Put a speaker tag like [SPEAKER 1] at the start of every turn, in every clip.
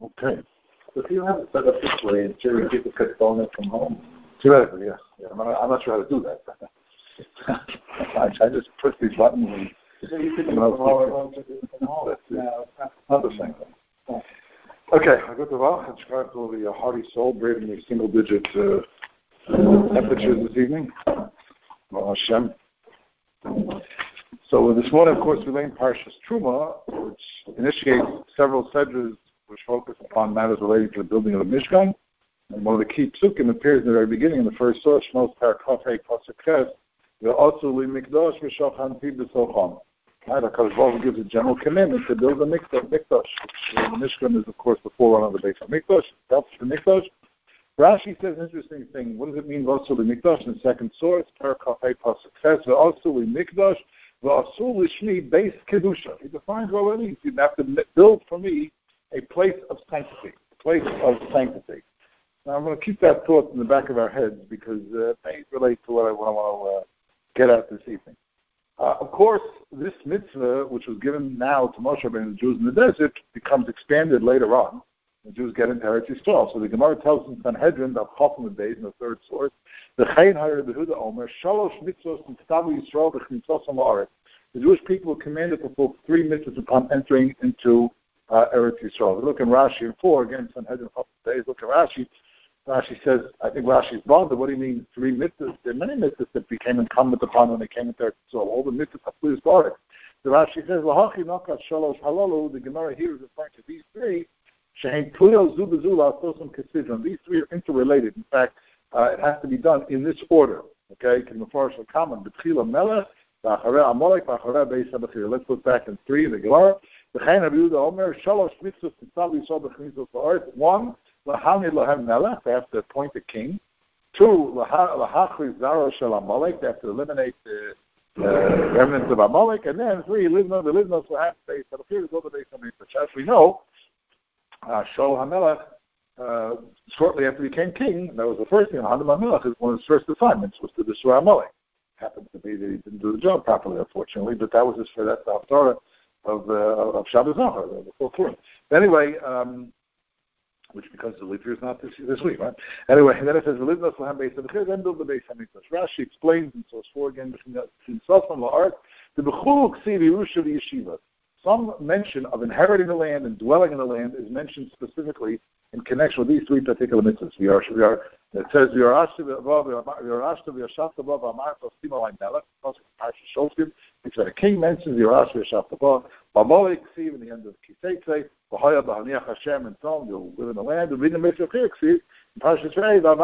[SPEAKER 1] Okay.
[SPEAKER 2] So if you have it set up this way, and cherry people could phone it from home.
[SPEAKER 1] Theoretically, yeah. I'm not sure how to do that. I just push these buttons and...
[SPEAKER 2] So you could do it from home.
[SPEAKER 1] Not the same thing. Okay, I go to Vach and Shkart will be a hearty soul, braving a single-digit temperatures this evening. Well, Hashem. So this morning, of course, we learned Parshas Truma, which initiates several sedras which focus upon matters relating to the building of the Mishkan. And one of the key psukim appears in the very beginning, in the first source, Shmos Parakafei Pasuk also li mikdash v'shochan pi b'sochon. Right, HaKadosh Baruch Hu gives a general commandment to build a mikdash. The Mishkan is, of course, the forerunner of the Beis HaMikdash. Helps the mikdash. Rashi says an interesting thing. What does it mean, v'asu li mikdash? In the second source, Parakafei Pasuk v'asu li mikdash v'asu l'shmi beis kedusha. He defines what it means. You have to build for me a place of sanctity. Now, I'm going to keep that thought in the back of our heads because it may relate to what I want to get at this evening. Of course, this mitzvah, which was given now to Moshe Rabbeinu and the Jews in the desert, becomes expanded later on. The Jews get into Eretz Yisrael. So the Gemara tells in Sanhedrin, the Chofim and Beis, in the third source, the Chayin Hayir Behuda Omer, Shalosh mitzvos Mitztavu Yisrael v'chnitzosam la'aretz. The Jewish people were commanded to fulfill 3 mitzvahs upon entering into Eretz Yisrael. We look in Rashi in 4, again, Sanhedrin, Chofim and Beis, look at Rashi. Rashi says, I think Rashi's bothered. What do you mean 3 mitzvahs? There are many mitzvahs that became incumbent upon when they came into Eretz Yisrael. All the mitzvahs are pleased by it. The Rashi says, Lahachi nakat shalosh halalu. The Gemara here is referring to these 3. Shehem tuyel zu bezu la'asosim kesidron. These 3 are interrelated. In fact, it has to be done in this order. Okay, can mefarish l'kaman b'tchila melech v'acharei amalek v'acharei beis habachir. Let's look back in 3 in the Gemara. V'chein Rabbi Yehuda Omer shalosh mitzvahs titzav yisrael b'chnitzos la'aretz. 1. Lahani lahem melech, they have to appoint a king. 2, lahachri zara shel Amalek, they have to eliminate the remnants of Amalek. And then 3, livnos lahem beis habachir, go to beis hamikdash. As we know, Shaul HaMelech, shortly after he became king, that was the first thing. Hanam HaMelech, one of his first assignments was to destroy Amalek. Happened to be that he didn't do the job properly, unfortunately, but that was his for that Haftarah of Shabbos Zachar, the full Purim. Anyway, which because the leap year is not this week, right? Anyway, and then it says, "V'livnos lahem beis habachir," then build the Beis Hamikdash. Rashi explains in source 4 again between Sosam la'aretz the b'chulu ksiv yerusha v'yeshiva. Some mention of inheriting the land and dwelling in the land is mentioned specifically in connection with these 3 particular mitzvahs. It says, the king mentions B'Amalek in the end of Kiseitze, Hashem, and so on, you'll live in the land, and read the mitzvah here, Parshas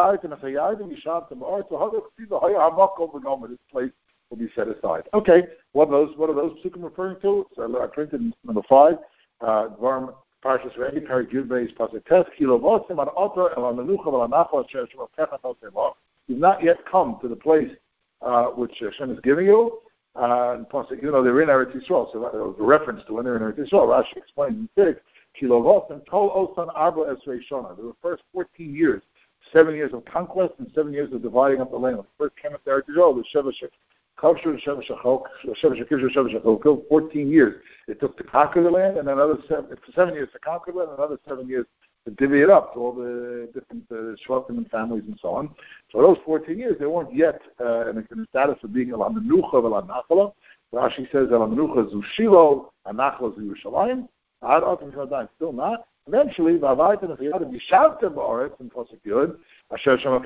[SPEAKER 1] this place will be set aside. Okay, what are those psukim referring to? So I printed number 5, Dvarim Parshas Re'eh, Parak Yud Beis, Pasuk Tes, Kilo Vosim an Otor El HaMenucha V'Al HaNachal Asher Shemotechat Al Tevach. You've not yet come to the place which Hashem is giving you. They're in Eretz Yisrael, so that was a reference to when they're in Eretz Yisrael. Rashi explains in 6, Kilo Vosim Tol Osan Arba Esrei Shona. There were the first 14 years, 7 years of conquest and 7 years of dividing up the land. When the first came up to Eretz Yisrael, the Sheva Shechok, 14 years. It took to conquer the land, and another 7 years to conquer the land, and another 7 years to divvy it up to all the different Shvatim and families and so on. So those 14 years, they weren't yet in the status of being El HaMenucha V'Al HaNachal. Rashi says El HaMenucha Zu Shiloh, HaNachal Zu Yerushalayim. Still not. Eventually, V'Avayta Nechiyad Yishavtem Ba'aretz in Pasuk Yud, Asher Hashem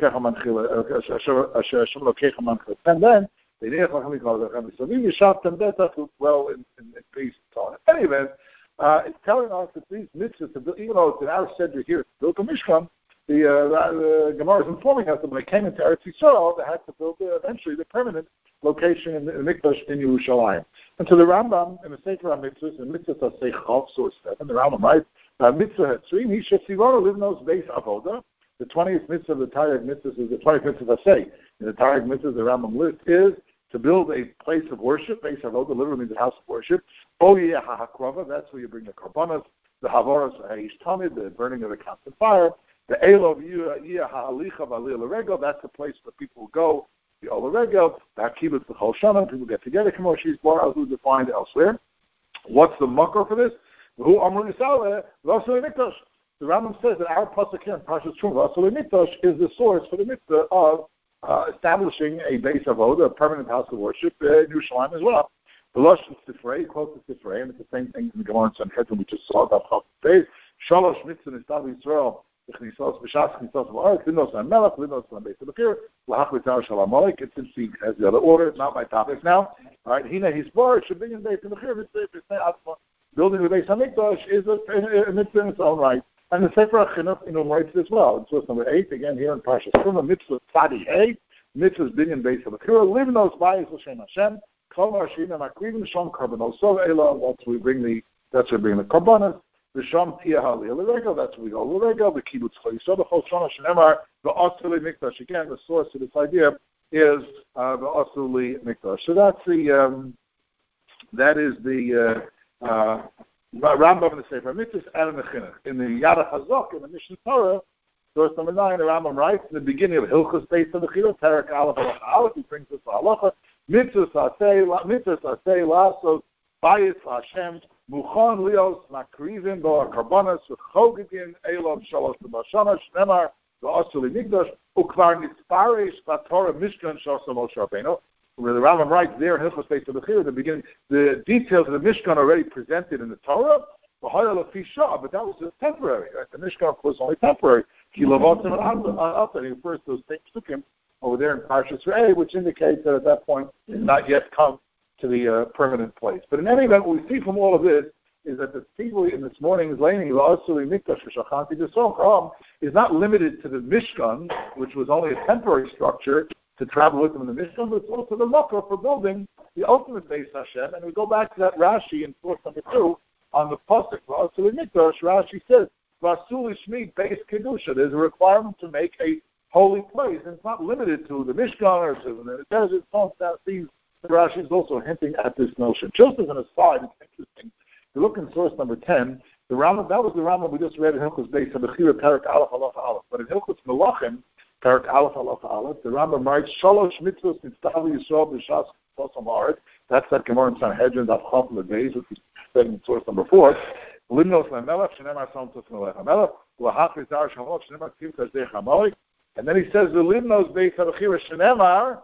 [SPEAKER 1] Lokecha Manchil. And then so you shot them well in peace and so on. In any event, it's telling us that these mitzvahs, even though it's in our center here, to build a Mishkan, the Gemara is informing us that when they came into Eretz Yisrael, they had to build eventually the permanent location in the Mikdash in Yerushalayim. And so the Rambam, in the Sefer HaMitzvahs, in Mitzvah Seichov, source 7, the Rambam writes, Mitzvah Hatzrim, Hisha Sivara Livnos Beis Avoda. The 20th mitzvah of the Tarek mitzvahs is the 20th mitzvah say. In the Tarek mitzvahs, the Rambam list is to build a place of worship, Beis Avoda, literally means a house of worship. Oyeh HaHakrava, that's where you bring the korbanos, the Havoros Ha'ish Tamid, the burning of the constant fire. The Elov Yeh HaHalicha V'Aliyah L'Regel, that's the place where people go, the Ola Regel, the Hakibut B'Chol Shana, people get together, Kamoshi's Bar, who defined elsewhere. What's the makor for this? Who Amru Yisrael, V'Osei Mikdash. the Rambam says that our pasuk here in Parshas Truma, so the Mikdash is the source for the mitzvah of establishing a base of avoda, a permanent house of worship in Yerushalayim as well. The Lashon Sifrei, quotes the Sifrei, and it's the same thing in the Gemara and Sanhedrin we just saw about Chaf Beis. Shalosh mitzvah nistav Yisrael, B'chnisos b'shas knisos v'aretz, Linos ha'melech, Linos ha'beis ha'bechir, L'hach l'tar shalamolik. It's in C as the other order. It's not my topic now. All right, Hina Hisbar should be in Beis ha'bechir. Building the Beis Hamikdash is a mitzvah in its own right. And the Sefer HaChinuch enumerates it as well. In source number 8, again here in Parshas Truma, mitzvah tzadi hey, mitzvah's binyan Beis ha'bechir, Livnos bayis l'shem Hashem. That's where we bring the karbanas. The sham tiyah halil. That's where we go l'regel. The kibbutz chayisod. The chol shana shenemar. The asuli mikdash. Again, the source of this idea is the asuli mikdash. So that's the Rambam in the Sefer Mitzvahs and the Chinuch. In the Yad HaChazak in the Mishnah Torah, source number 9, the Rambam writes in the beginning of Hilchos Beis HaBechira, Perek Aleph Halacha Aleph, he brings us to Halacha. Mitzvah Sasei Lasos Bayis Hashem Muchan Lios Makrivim Bo Karbanas V'Chogegin Elov Shalosh B'Mashana Shnemar V'Asuli Mikdash Ukvar Nitzparesh V'Torah Mishkan Shosam Moshe Rabbeinu. Where the Rambam writes there in Hilchos Beis HaBechira at the beginning, the details of the Mishkan already presented in the Torah. But that was just temporary. Right? The Mishkan was only temporary. He refers to those same psukim over there in Parshas Re'eh, which indicates that at that point it had not yet come to the permanent place. But in any event, what we see from all of this is that the people in this morning's laning is not limited to the Mishkan, which was only a temporary structure to travel with them in the Mishkan, but it's also the Makkah for building the ultimate Beis Hashem. And we go back to that Rashi in source number 2 on the pasuk V'asuli Mikdash. Rashi says V'asuli Shmi Beis Kedusha. There's a requirement to make a holy place, and it's not limited to the Mishkan or to the desert. The Rashi is also hinting at this notion. Just as an aside, it's interesting. If you look in source number 10, the Rambam, that was the Rambam we just read in Hilchos Beis HaBechira, Perek Aleph Halacha Aleph. But in Hilchos Melachim, Perek Aleph Halacha Aleph, the Rambam writes, Shalosh mitzvos nitztav Yisrael b'shas kosam haaretz. That's that Gemara in Sanhedrin, that Chaf Lebeis, which is said in source number 4. Limnos le'melech, shenemar sam tos melech hamelech, u'ahach v'zar shamot, shenemar tiv kazdei chamolik. And then he says, the Limnos Beis HaBechira shenemar,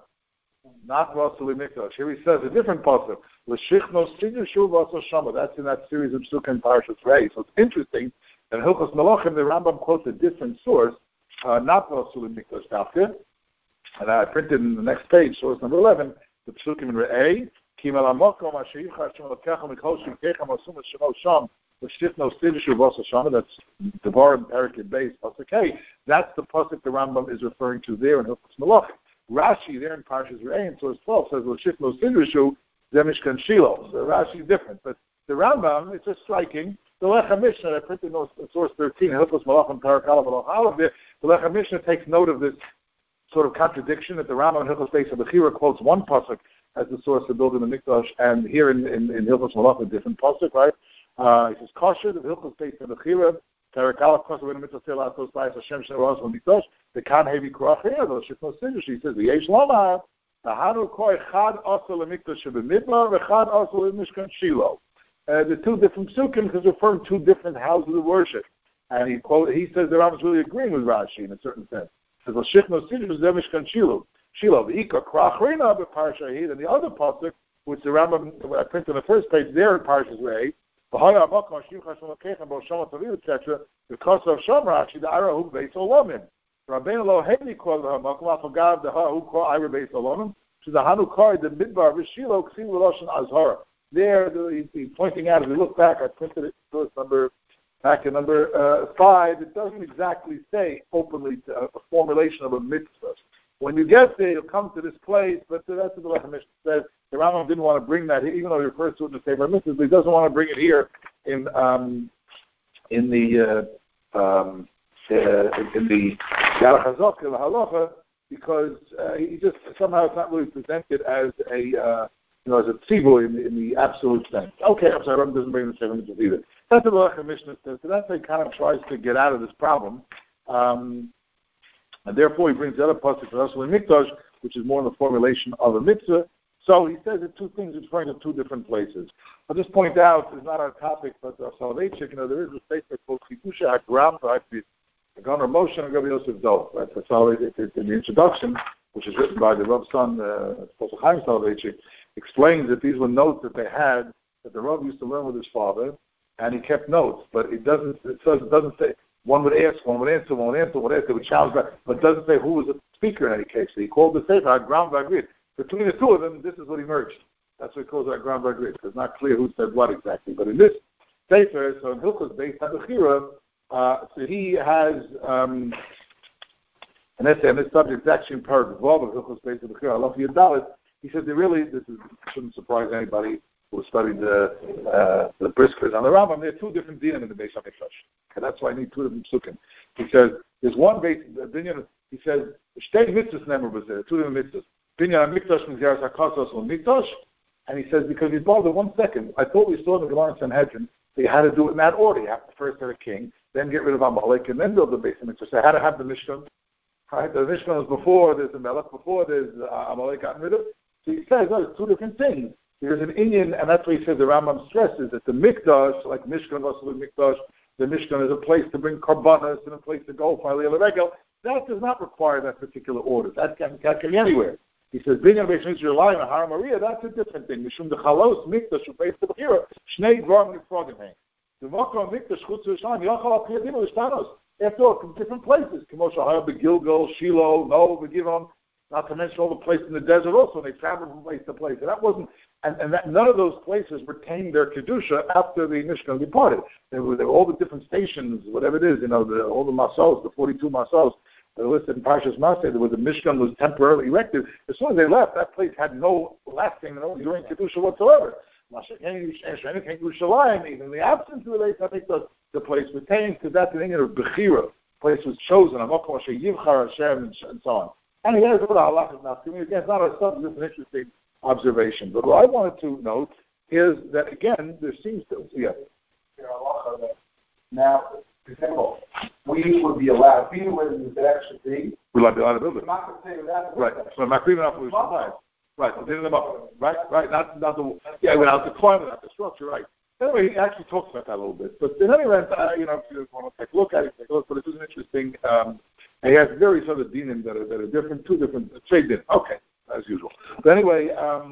[SPEAKER 1] not V'asuli Mikdash. Here he says a different pasuk, l'shichnos sidushu v'asol shama. That's in that series of Sukkah and Parshas Re'eh. So it's interesting that in Hilchos Melachim, the Rambam quotes a different source, not V'asuli Mikdash Dafka. And I printed in the next page, source number 11, the Psukim in Re'eh, Kim el HaMokom asher yivcha Hashem Elokecha mikol shivkecha mosum v'shemo sham, l'shichnos sidushu v'asol shama. That's the Bar and Perek Beis pasuk Hey. That's the pasuk the Rambam is referring to there in Hilchos Melachim. Rashi there in Parshas Re'eh in source 12 says l'shifnos sidrushu zemishkan Shiloh. So Rashi is different, but the Rambam, it's just striking. The Lechem Mishnah, I printed in source 13, Hilchos Melachim Perek Aleph Halacha Aleph. The Lechem Mishnah takes note of this sort of contradiction that the Rambam in Hilchos Beis HaBechira quotes one pasuk as the source of building the Mikdash, and here in Hilchos Melachim a different pasuk, right? He says kosher the Hilchos Beis HaBechira. Perek Aleph kosher when the mitzvah say lasos bayis Hashem sheneros v'mikdash. The kan hevi kroach here. Those shifnos sidush. He says v'yesh lomar tahanu koi chad asol lemikdash shebemidbar v'chad asol lemishkan Shiloh. The two different psukim because referring to two different houses of worship. And he says the Rambam is really agreeing with Rashi in a certain sense. He says shifnos sidush zemishkan Shiloh. Shiloh v'ika kroach reina b'parshahid. And the other pasuk, which the Rambam I printed on the first page there in Parshas Re'eh. Etc. Because of Shomrashi, the Arahu Beis Olomim. Rabbeinu lo heni kol ha'makom afagav the ha'u kol Ira Beis Olomim. So the Hanukar the Midbar v'Shilo k'sim v'loshen Azhara. There, he's pointing out. If we look back, I printed it back in number 5. It doesn't exactly say openly a formulation of a mitzvah. When you get there, you'll come to this place, but that's what the Lechem Mishnah says. The Rambam didn't want to bring that here, even though he refers to it in the Sefer Mitzvahs, but he doesn't want to bring it here in the Yad HaChazak, the Halacha, because he just somehow it's not really presented as a as a tzibur in the absolute sense. Okay, I'm sorry, Rambam doesn't bring the Sefer Mitzvahs either. That's what the Lechem Mishnah says. So that's how he kind of tries to get out of this problem. And therefore, he brings the other pasuk for Asuli Mikdash, which is more in the formulation of a mitzvah. So he says that two things referring to two different places. I'll just point out, it's not our topic, but Soloveitchik, there is a statement called Chidusha HaGram V'Hakvid. The Gunnar Moshe and Rabbi Yosef Dov. Right? That's Soloveitchik in the introduction, which is written by the Rav's son, Professor Chaim Soloveitchik, explains that these were notes that they had, that the Rav used to learn with his father, and he kept notes, but it doesn't say, one would ask, one would answer, they would challenge back, but it doesn't say who was the speaker in any case. So he called the Sefer HaGram V'Hakvid. Between the two of them, this is what emerged. That's what he calls HaGram V'Hakvid. It's not clear who said what exactly. But in this Sefer, so in Hilchos Beis HaBechira, so he has an essay on this subject. It's actually in Paragraph 12 of Hilchos Beis HaBechira, Halacha Yud. He said shouldn't surprise anybody who studied the briskers on the Rambam. There are two different dinim in the Beis HaMikdash. Okay, that's why I need two different psukim. He says there's one binyan. He says shtei mitzvahs never was there. Two different mitzvahs. Binyan HaMikdash Mizyaras HaKasos Mikdash. And he says because he's bothered 1 second. I thought we saw in the Gemara in Sanhedrin that you had to do it in that order. You have to first have a king, then get rid of Amalek, and then build the Beis HaMikdash. So how to have the Mishkan? Right? The Mishkan is before there's the Melech, before there's Amalek gotten rid of. So he says, there's two different things. There's an Inyan, and that's why he says the Rambam stresses that the Mikdash, like Mishkan, also the Mikdash, the Mishkan is a place to bring karbanas and a place to go for Aliyah L'Regel. That does not require that particular order. That can be anywhere. He says, Binyan Beis HaMikdash relying on Har Maria, that's a different thing. Mishum the Chalos Mikdash Beis HaBechira Shnei Dvarim Nifrodim Hein. The Makom Mikdash Chutz Yerushalayim Yochal Al Piyadinu Ishtanos. After all, from different places. K'moshe Hayah Begilgal, Shiloh, No, Begivon. Not to mention all the places in the desert also. They traveled from place to place. And that wasn't, none of those places retained their Kedusha after the Mishkan departed. There were all the different stations, whatever it is, all the masos, the 42 masos that are listed in Parshas Maseh, where the Mishkan was temporarily erected. As soon as they left, that place had no lasting, no enduring Kedusha whatsoever. Even in the absence of the Beis HaMikdash, the place retained, because that's the thing of Bechira. The place was chosen, and so on. And he has a halachas now. Again, it's not a subject, it's an interesting observation. But what I wanted to note is that, again, there seems to,
[SPEAKER 2] Now, for example, we would be allowed, even when it actually be,
[SPEAKER 1] we'd be allowed to build it.
[SPEAKER 2] Not to say that.
[SPEAKER 1] Right. So Makriv enough was fine. Right. Right. Not the, without the climate, without the structure, right. Anyway, he actually talks about that a little bit. But in any event, if you want to take a look at it, but it is an interesting, and he has various other dinim that are different, two different trade dinim. Okay, as usual. But anyway,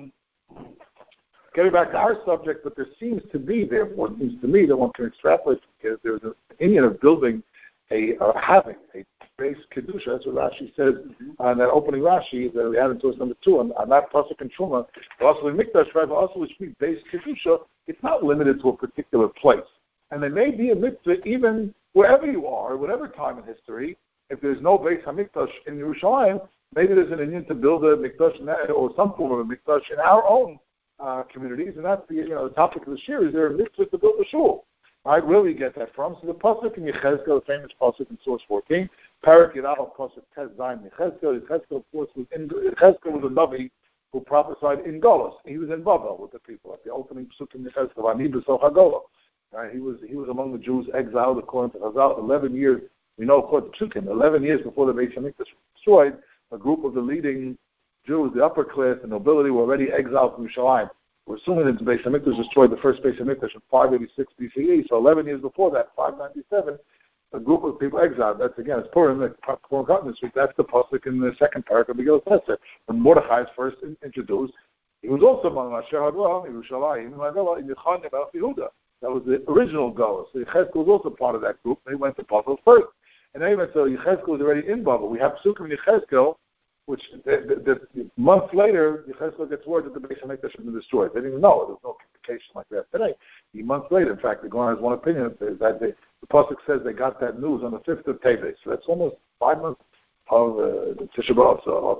[SPEAKER 1] getting back to our subject, but there seems to be, therefore, it seems to me that one can extrapolate, because there's an Indian of building having a base Kedusha. That's what Rashi says on that opening Rashi that we had in source number 2, on that Pasuk and Truma, also in Mikdash, right, also which means base Kedusha, it's not limited to a particular place. And there may be a mitzvah even wherever you are, whatever time in history. If there's no Beis HaMikdash in Yerushalayim, maybe there's an Indian to build a Mikdash or some form of a Mikdash in our own communities, and that's the topic of the shir. Is there a mitzvah to build a shul? Right? Where do we get that from? So the pasuk in Yechezkel, the famous pasuk in source 14, Parak Yidal pasuk Tes Zayin Yechezkel. Yechezkel, of course, was a Navi who prophesied in Golos. He was in Babel with the people at the opening pasuk in Yechezkel. Ani b'soch haGolos. Right? He was among the Jews exiled according to Chazal 11 years. We know according to Psukim, 11 years before the Beis HaMikdash was destroyed, a group of the leading Jews, the upper class, the nobility, were already exiled from Yerushalayim. We're assuming that the Beis HaMikdash destroyed the first Beis HaMikdash in 586 BCE. So 11 years before that, 597, a group of people exiled. That's again, it's Purim, this week. That's the pasuk in the second paragraph of the Megillah Esther. When Mordechai is first introduced, he was also among Asher Hadra, Yerushalayim, in Yechanim, Melech Yehuda. That was the original Golos. So Yechezkel was also part of that group. They went to Babel first. And anyway, so Yechezkel was already in Babel. We have Psukim in Yechezkel, which the months later, Yechezkel gets word that the Beis HaMikdash has been destroyed. They didn't even know. There's no communication like that today. Months later, in fact, the Gemara has one opinion that the pasuk says they got that news on the 5th of Teves. So that's almost 5 months of Tisha B'Av. So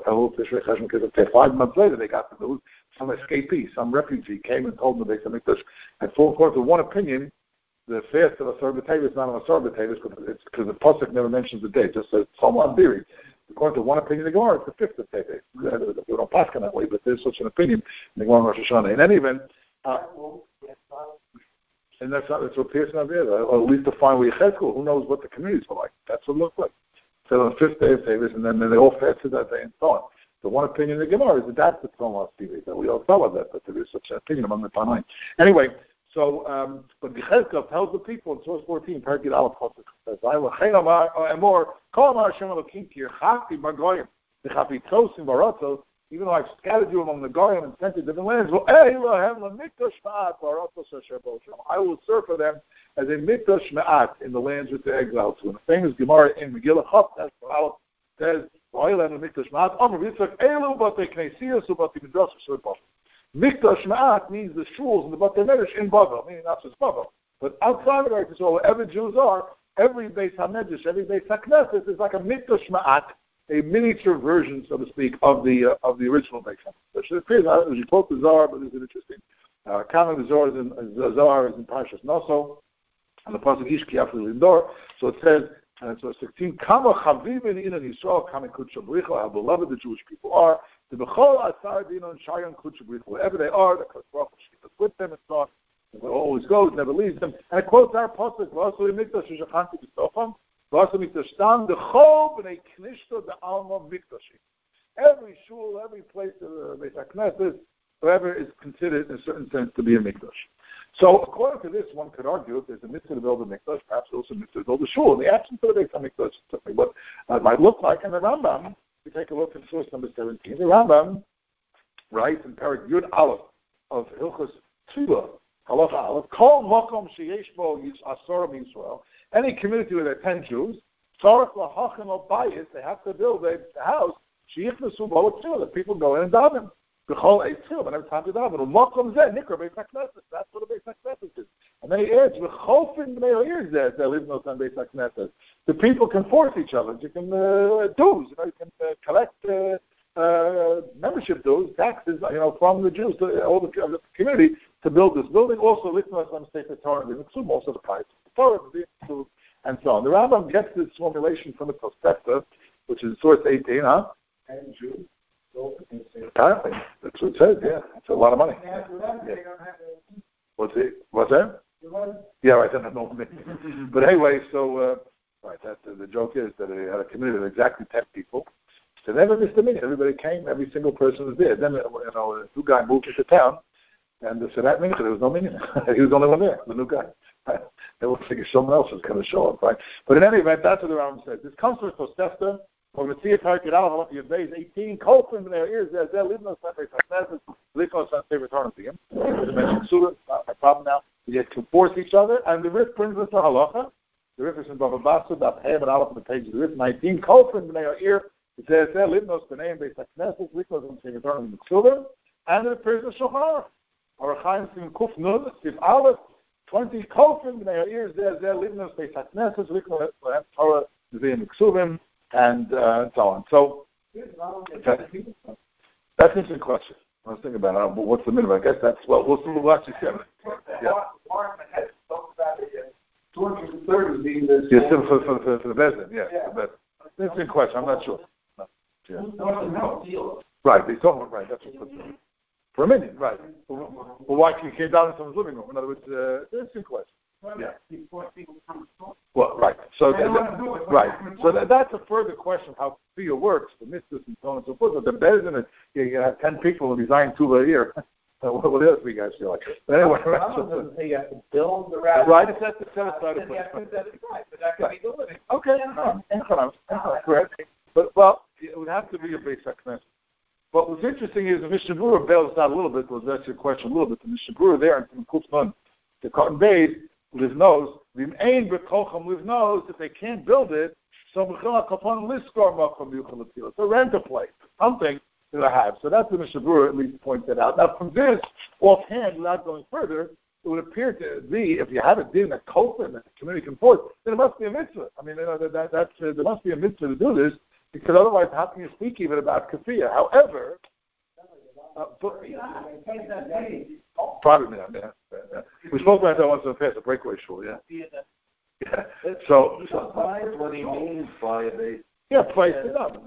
[SPEAKER 1] 5 months later, they got the news. Some escapee, some refugee came and told them the Beis HaMikdash. And according to one opinion, the fast of Asar B'Teves is not on Asar B'Teves because the pasuk never mentions the date. Just says someone theory. According to one opinion of the Gemara, it's the 5th of Teves. We don't pass that way, but there's such an opinion in the Gemara Rosh Hashanah. In any event, and that's what Pearson have here, or at least to find where Yechezkel, who knows what the communities were like. That's what it looked like. So on the 5th day of Teves, and then they all fasted that day and so on. The one opinion of the Gemara is that that's the Tzom Lastivit. That we all follow that, but there is such an opinion among the Tanaim. Anyway, so, but Yechezkel tells the people in source 14, Perkid Aleph Chosek, says, I will Chayin Amor, Kol Amar Hashem Elokim Ki Yerchati Bagoyim, V'chapi Tosim Barotzos, even though I've scattered you among the Goyim and sent you to different lands, I will serve for them as a mikdash ma'at in the lands which they exiled to. And the famous Gemara in Megillah Chaf, that's what Aleph says, mikdash ma'at, mikdash ma'at means the shuls and the Batei Medrash in Bavel, meaning not just Bavel. But outside of Eretz Yisrael, wherever Jews are, every Beis HaMedrash, every Beis HaKnesset is like a mikdash ma'at, a miniature version, so to speak, of the original Beis HaMikdash. It appears, as you quote the Zohar, but it's an interesting comment. The Zohar is in Parshas Noso, and the pasuk Ish Ki Afli Lindor. So it says, and so 16, Kama Chavivin Inan Yisrael, Kama Kudsha B'richa, how beloved the Jewish people are. The Bechol Asar Dinon Shayon Kudsha B'richa, wherever they are, the Kodesh Baruch Hu is with them and so on. It always goes, never leaves them. And it quotes our pasuk, V'asui Mikdash Shachanti B'Stofam. Every shul, every place of the Beis HaKnesset, wherever is considered in a certain sense to be a mikdash. So according to this, one could argue if there's a mitzvah to build a mikdash, perhaps also a mitzvah to build a shul. In the absence of the Beis HaMikdash, something what it might look like. And the Rambam, if you take a look at source number 17, the Rambam writes in Perek Yud Aleph of Hilchos Tefillah, Halacha Aleph, Kol Makom Sheyesh Bo Asorim Yisrael, any community with 10 Jews, they have to build a house, that people go in and daven. Whenever time to daven. That's what a Beis HaKnesset is. And then he adds, the people can force each other. You can dues, you can collect membership dues, taxes, from the Jews, all the community, to build this building. Also, also the price of the Torah, and so on. The Rambam gets this formulation from the Tosefta, which is source 18, huh?
[SPEAKER 2] And Jews.
[SPEAKER 1] Apparently, that's what it says. Yeah, it's a lot of money. Yeah. What's that? Yeah, right. Then no commitment. But anyway, so right. That the joke is that they had a community of exactly 10 people. So they never missed a minute. Everybody came. Every single person was there. Then the new guy moved into town, and so that minute there was no minyan. He was the only one there. The new guy. They will figure someone else is going to show up, right? But in any event, that's what the Rambam says. This comes from Tosefta. When we see it, Yudbeis 18, Kolfin in their ears, they're living on Sunday, Likos on favorite Tarnathim. As I mentioned, Surah, not my problem now. We get to force each other, and the Rif brings us to Halacha. The Rif is in Bava Basra, Daf Hey, and Aleph on the page of the Rif 19, Kolfin in their ear, it says, they're living on Sunday, Beis HaKnesset, Likos on favorite Tarnathim, and it appears in Shulchan Aruch. Arachayim Sim Kuf Nun, Sif Aleph, 20 Kolfin in their ears, they're living on Beis HaKnesset, Likos on Torah, Nevi'im Ksuvim, and so on. So that's an interesting question. I was thinking about it. What's the minimum? I guess that's we'll see. We'll actually see. Yeah. For the Bezdin, yeah. That's an interesting question. I'm not sure. No. Yeah. Right. They talking about right. That's what for a minute, right? But why can you came down in someone's living room? In other words, it's an interesting question. Yeah. Well, right. So right. So that's a further question of how Kfiyah works, the mitzvahs and so on and so forth. But the better than it, you have 10 people who design 2 a year. What the other 3 guys feel like? But anyway,
[SPEAKER 2] you have to build the rabbi.
[SPEAKER 1] Right. It's set aside.
[SPEAKER 2] But that can be the living.
[SPEAKER 1] Okay. Correct. But it would have to be a Beis HaKnesset. But what's interesting is the Mishnah Berurah bails out a little bit. Was that's your question a little bit. The Mishnah Berurah there in Kuf Nun, the Cotton Bay. Liv knows, Liv knows if they can't build it, so rent a place, something that I have. So that's the Mishnah Berurah at least pointed out. Now from this, offhand, without going further, it would appear to be, if you have a din that Kolfin, that the community can force, then it must be a mitzvah. I mean, there must be a mitzvah to do this, because otherwise how can you speak even about Kfiyah? However, probably not. Yeah. We spoke about that once in the past, a breakaway shul. Yeah. Yeah. So
[SPEAKER 2] what he means by it.
[SPEAKER 1] Yeah, place it up.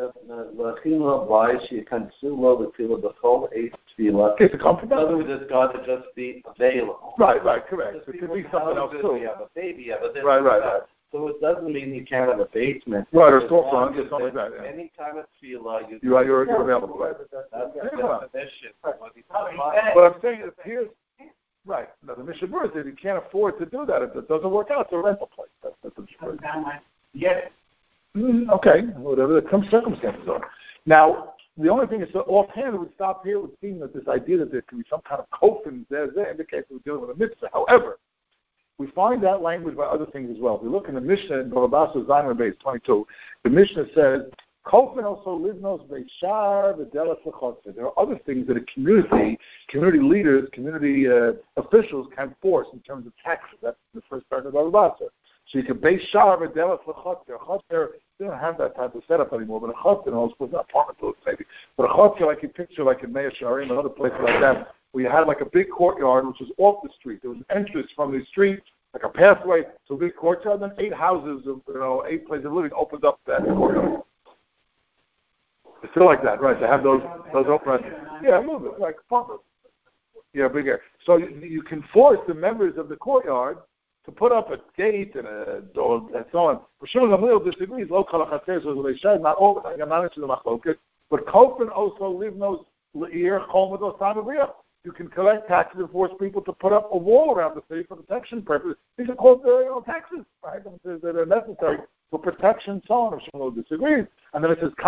[SPEAKER 1] It's a comfort.
[SPEAKER 2] In other words, it's got to just be available.
[SPEAKER 1] Right, correct. It could be something else too.
[SPEAKER 2] You have a baby, you have a this.
[SPEAKER 1] Right.
[SPEAKER 3] So it doesn't mean you can't have a basement.
[SPEAKER 1] Right, or storefront, or something like that. Yeah.
[SPEAKER 3] Any time at tefillah,
[SPEAKER 1] you're available. Right?
[SPEAKER 3] That's the definition.
[SPEAKER 1] But I'm saying it appears, right, now the Mishnah Berurah said you can't afford to do that. If it doesn't work out, it's a rental place. That's the Mishnah Berurah.
[SPEAKER 2] Yes.
[SPEAKER 1] Okay, whatever the circumstances are. Now, the only thing is, so offhand, it would stop here. It would seem that this idea that there could be some kind of kofin there indicates that we're dealing with a mitzvah. However, we find that language by other things as well. If we look in the Mishnah in Bava Basra Zayin Beis 22, the Mishnah says, kofin also livnos beishar v'delas l'chotzer. There are other things that a community leaders, community officials can force in terms of taxes. That's the first part of Bava Basra. So you can base shar v'delas l'chotzer. Chotzer, they don't have that type of setup anymore, but a chotzer, and also not apartment buildings maybe, but a chotzer like you picture like in Mea Sharim and other places like that, where you had like a big courtyard which was off the street. There was an entrance from the street, like a pathway to a big courtyard, and then 8 houses, 8 places of living opened up that courtyard. It's still like that, right? They have those open, yeah, a little bit, like apartments. Yeah, big area. So you can force the members of the courtyard to put up a gate and a door and so on. For sure, Gamliel disagrees. Lo kol hachatzer, so they said not all. I'm not into the machloket, but kofin also livnos leir chol medos time of riyah. You can collect taxes and force people to put up a wall around the city for protection purposes. These are called taxes, right? They're necessary for protection, so on. If Shmuel disagrees, and then it says,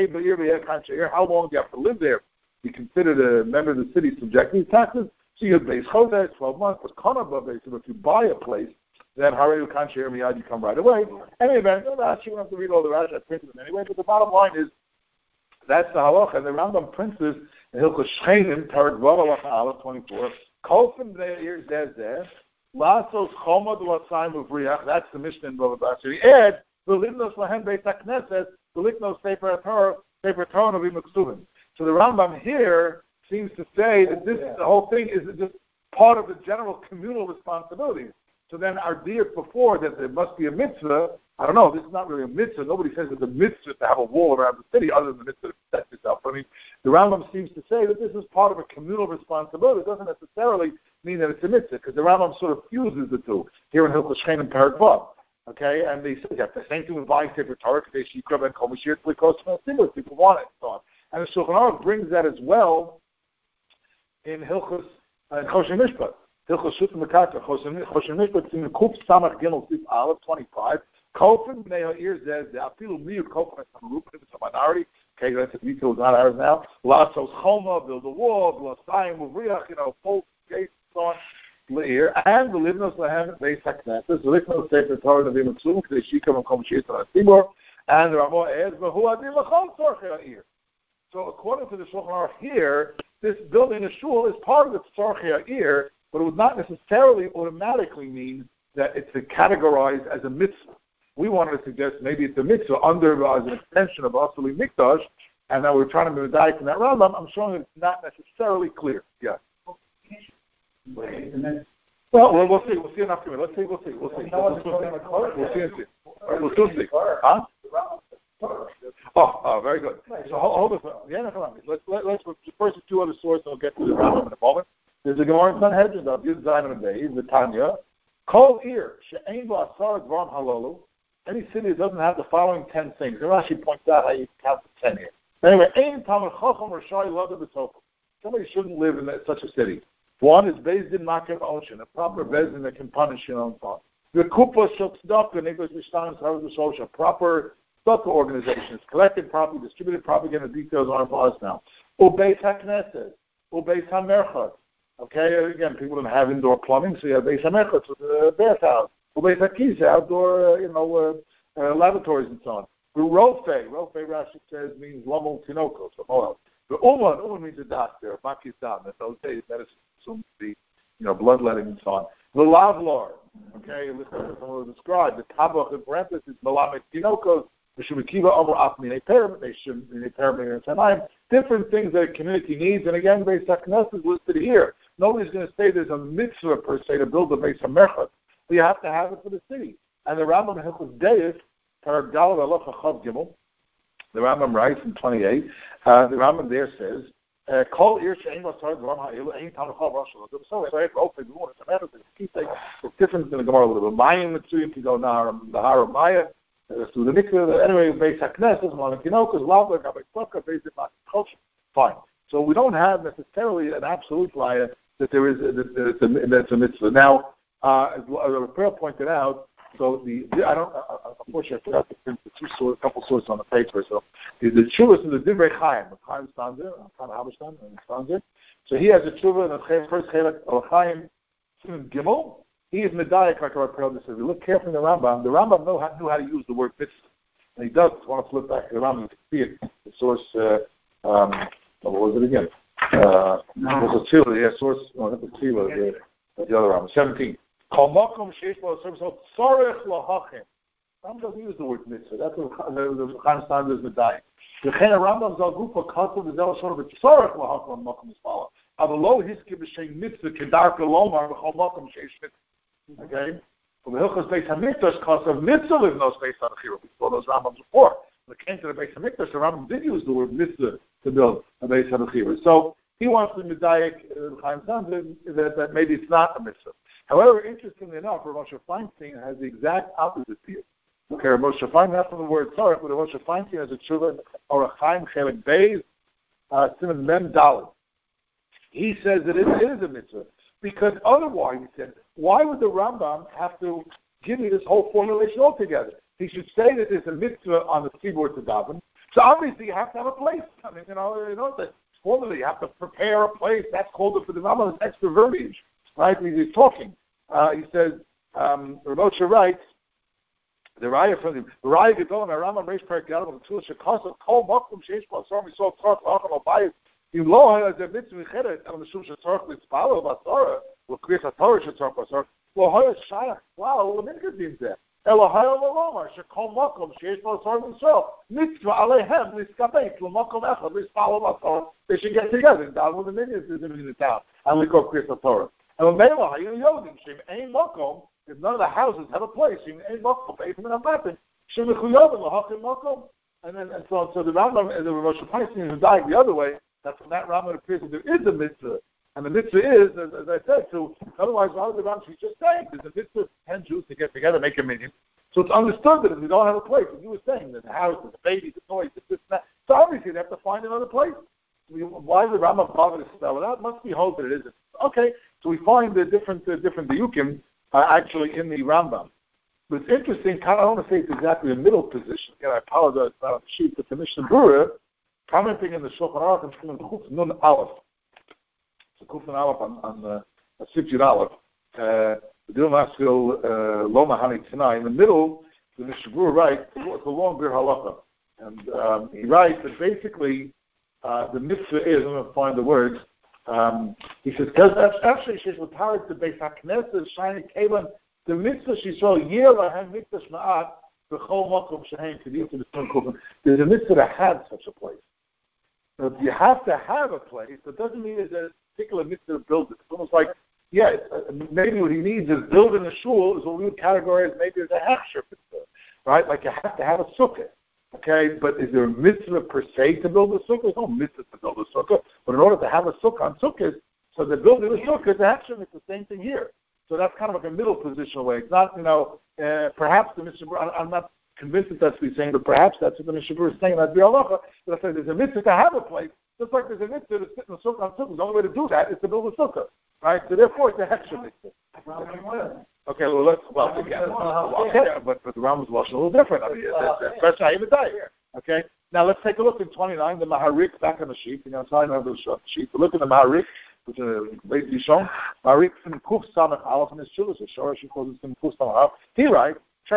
[SPEAKER 1] how long do you have to live there? You consider the member of the city subject to these taxes. So you have base chodesh, 12 months, but kanaba basically, if you buy a place, then harei kancher miyad, you come right away. Any event, Rashi, you don't have to read all the Rashi, I printed them anyway, but the bottom line is, that's the halacha, and the Rambam prints this in Hilchos Shchenim, Parak Vav Halacha Aleph 24, Kolfim Ve'ir Zeh, Lasos Chomod L'Tzayim Uvriach, that's the Mishnah in Bava Basra. He adds, V'limnos Lahem Beis HaKnesses, V'liknos Sefer Torah Novi Meksuvim. So the Rambam here seems to say that the whole thing is just part of the general communal responsibilities. So then our diak before that there must be a mitzvah, I don't know, this is not really a mitzvah. Nobody says it's a mitzvah to have a wall around the city other than the mitzvah to protect yourself. I mean, the Rambam seems to say that this is part of a communal responsibility. It doesn't necessarily mean that it's a mitzvah, because the Rambam sort of fuses the two here in Hilchos Shchenim Parak Vav. Okay, and they say that the same thing with buying Sefer Torah, Kadesh Yikra Ben Kol Mashir Tzlikos Similar, people want it, and so on. And the Shulchan Aruch brings that as well in Hilchos Choshen Mishpat. Hilchos Shut Mekata, Choshen Mishpat, in the Kuf Samach Gimel Sif Aleph 25. Kofin Bnei Ha'ir Zeh Afilu Miyu Kofin Samarupin, it's a minority. Okay, that's a detail, it's not ours now. Lasos Choma, build a wall, Blasayim Uvriach, full gates, so on. Leir, and the Livnos Lahem Beis HaKnesses, the Livnos Sefer Torah Novi Meksuvim, Kadesh Yikra Ben Kol Mashir Tzibor, and the Ramah adds, V'hu Adin L'chol Tzorchei Ha'ir. So according to the Shulchan Aruch here, this building a shul is part of the Tzorchei Ha'ir, but it would not necessarily automatically mean that it's categorized as a mitzvah. We wanted to suggest maybe it's a mitzvah as an extension of Asuli Mikdash, and now we're trying to move back from that Rambam. I'm showing it's not necessarily clear. Yeah. Well, we'll see. We'll see enough to it. Let's see. We'll see. We'll see. We'll see. Huh? Oh, very good. So hold on. Yeah, let's first the 2 other sources. I'll get to the Rambam in a moment. There's a Gemara in Sanhedrin of Yud Zayin and Beis, the Tanya. Kol Ir she'ein bo asar dvarim halalu. Any city that doesn't have the following 10 things. And Rashi points out how you count the 10 here. Anyway, ein talmid chacham rashai lada b'tofel. Somebody shouldn't live in such a city. One is Beis Din Makim Ocean, a proper Beis Din that can punish your own fault. The Kupa Shok Tzedakah, in English, a proper tzedakah organizations, collected property, distributed propaganda, details aren't for us now. Ubeis HaKnesses, Ubeis HaMerchot. Okay, again, people don't have indoor plumbing, so you have Beis HaMerchot, so bathhouse. Ubeis HaKisa, outdoor, laboratories and so on. Rofe Rashi says means Lomel Tinoko, so Moel. The Uman means a doctor, Makisam. In those days, medicine assumed to be, bloodletting and so on. The Lavlar, okay, listen to someone who described the Kabach in parentheses, Malamek Tinokos, the Shumakiva Omer Afmine Pyramid, they should in a pyramid in time. Different things that a community needs, and again, Beis HaKnesses is listed here. Nobody's going to say there's a mitzvah per se to build a Beis HaMerchot, but you have to have it for the city. And the Rambam in Hilchos Deis, Parag Daled Halacha Chav Gimel, the Rambam writes in 28, the Rambam there says, Call ear chain was started one any time to call Russian. So it's open. We want to matter. It's different than the Gemara a little bit. Mayim Mitsuim to go now the Har Maya. So the mikveh anyway base hakneses, monokinokas, lava, gabek basic culture. Fine. So we don't have necessarily an absolute lie that there is that's a mitzvah. Now, as Raphael pointed out, so unfortunately I forgot to print a couple sources on the paper. So the tshuva is the Divrei Chaim. Chaim stands there, Haberstein stands there. So he has a tshuva in the first chelik of Chaim Gimel. He is medayek like Raphael says. We look carefully at the Rambam. The Rambam knew how to use the word mitzvah, and he does. Want to flip back to the Rambam to see it. The source. What was it again? Was a Tzilah, yeah, source, no, not the Tzilah, the other Rambam, 17. Rambam doesn't use the word mitzvah. That's what the Chaim standard is medayek. The Rambam Zalgufa Katzah the Zel Shor B'Tzorech L'Hakom Makom Mispala. Avalo Hiski B'Shem Mitzvah Kedarka Lomar B'Chol Makom Sheish Mitzvah. Okay? From the Hilchos Beis HaMikdash Katzah Mitzvah Livnos Beis HaMechira. We saw those Rambams before. When it came to the Beis HaMikdash, the Rambam did use the word mitzvah to build a Beis HaMechira. So he wants to medayek Chaim Sanzin that maybe it's not a mitzvah. However, interestingly enough, Rav Moshe Feinstein has the exact opposite view. Okay, Rav Moshe Feinstein, not from the word Torah, but Rav Moshe Feinstein has a tshuva or a Chaim Chelik Beis Siman Mem Daled. He says that it is a mitzvah because otherwise, he said, why would the Rambam have to give you this whole formulation altogether? He should say that there's a mitzvah on the keyboard to daven. So obviously you have to have a place. I mean, the formula, you have to prepare a place. That's called for the Rambam. It's extra verbiage, right? He's talking. He says, Rav Moshe writes, the Raya from the Raya Gedol and Rambam Reish Perek Yadav and Tzulah Shekasa Kol Makom Sheish B'Asar Misol Tzarach L'Achal Abayis Im Lo Haya Zeh Mitzvah Cheret El Mishum Shetzarach L'Tzpalo B'Asara L'Kriyas HaTorah Shetzarach B'Asar Lo Haya Shayach Klal L'Minka Din Zeh El Haya L'Lomar Shekol Makom Sheish B'Asar Misol Mitzvah Alehem L'Skabeit L'Makom Echad L'Tzpalo B'Asar. They should get together and down with the minions in the town and we go Kriyas HaTorah. And Mela Haya Yodim Shem Ein Makom. If none of the houses have a place, and then so the Rambam and the Rosh Hashanah is dying the other way. That's from that Rambam appears that there is a mitzvah, and the mitzvah is, as I said, so otherwise why would the Rambam just saying there's a mitzvah for 10 Jews to get together, make a minyan. So it's understood that if we don't have a place, and you were saying that the house, the baby, the toys, this and that, so obviously they have to find another place. Why did the Rambam bother to spell it out? Must be hope that it isn't. Okay, so we find the different diyukim actually in the Rambam. But it's interesting, I don't want to say it's exactly the middle position. Again, I apologize about the sheet, but the Mishnah Berurah, commenting in the Shulchan Aruch and Shulchan Kuf Nun Aleph. So Kuf Nun Aleph on Sifjid Aleph. The Dilmaskil Loma Hani Tanai. In the middle, the Mishnah Berurah writes, it's a long Bir Halacha. And he writes that basically the mitzvah is, I'm going to find the words, he says, because actually she's retired to Beis HaKnesset, Shiny Kavan, the mitzvah she saw, Yelahem Mitzvah Shma'at, B'chol Makom Shehem, Kedim to the Sun Kufan. There's a mitzvah to have such a place. So you have to have a place, but doesn't mean there's a particular mitzvah to build it. It's almost like, maybe what he needs is building a shul, is what we would categorize maybe as a hechsher mitzvah, right? Like you have to have a sukkah. Okay, but is there a mitzvah per se to build a sukkah? There's no mitzvah to build a sukkah. But in order to have a sukkah on sukkahs, so the building a sukkah is action. It's the same thing here. So that's kind of like a middle positional way. It's not, perhaps the Mishnah Berurah, I'm not convinced that that's what he's saying, but perhaps that's what the Mishnah Berurah is saying. That's the halacha. But I say there's a mitzvah to have a place, just like there's a mitzvah to sit in a sukkah on sukkah. The only way to do that is to build a sukkah, right? So therefore, it's a action mitzvah. Okay, but the Rambam's Lashon a little different. I mean, especially how you die here. Okay, now let's take a look at 29, the Maharik back on the sheet. I'm trying to have the sheet. But look at the Maharik, which is lately shown. Maharik from Kuf Samach Aleph in his Shulas, or Shora, she calls it Kuf Samach Aleph. He writes,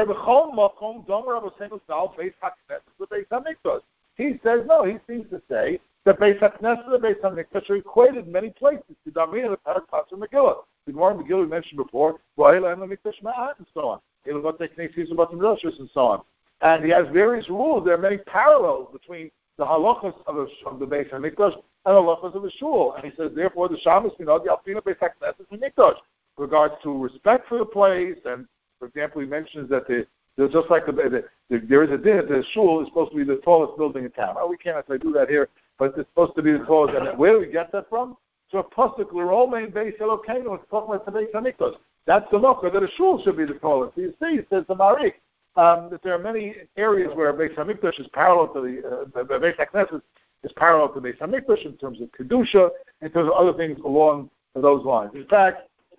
[SPEAKER 1] he says no. He seems to say that Beis HaKnesset and Beis HaMikdash are equated in many places to Damina, the Parak and Megillah. The Gemara Megillah we mentioned before, and so on. And so on. And he has various rules. There are many parallels between the halachas of the Beis HaMikdash and the halachas of the shul. And he says, therefore, the Shabbos, the Alpina Beis HaKnesset and Mikdash, regards to respect for the place. And, for example, he mentions that there's just like there is a din that the shul is supposed to be the tallest building in town. Oh, we can't actually do that here. but it's supposed to be the tallest. And where do we get that from? So a pasuk l'romein beis Elokeinu. It's talking about the Beis Hamikdash. That's the mocker that a shul should be the tallest. So you see, it says the Marik that there are many areas where Beis Hamikdash is parallel to the Beis HaKnesset is parallel to Beis Hamikdash in terms of kedusha, in terms of other things along those lines. In fact,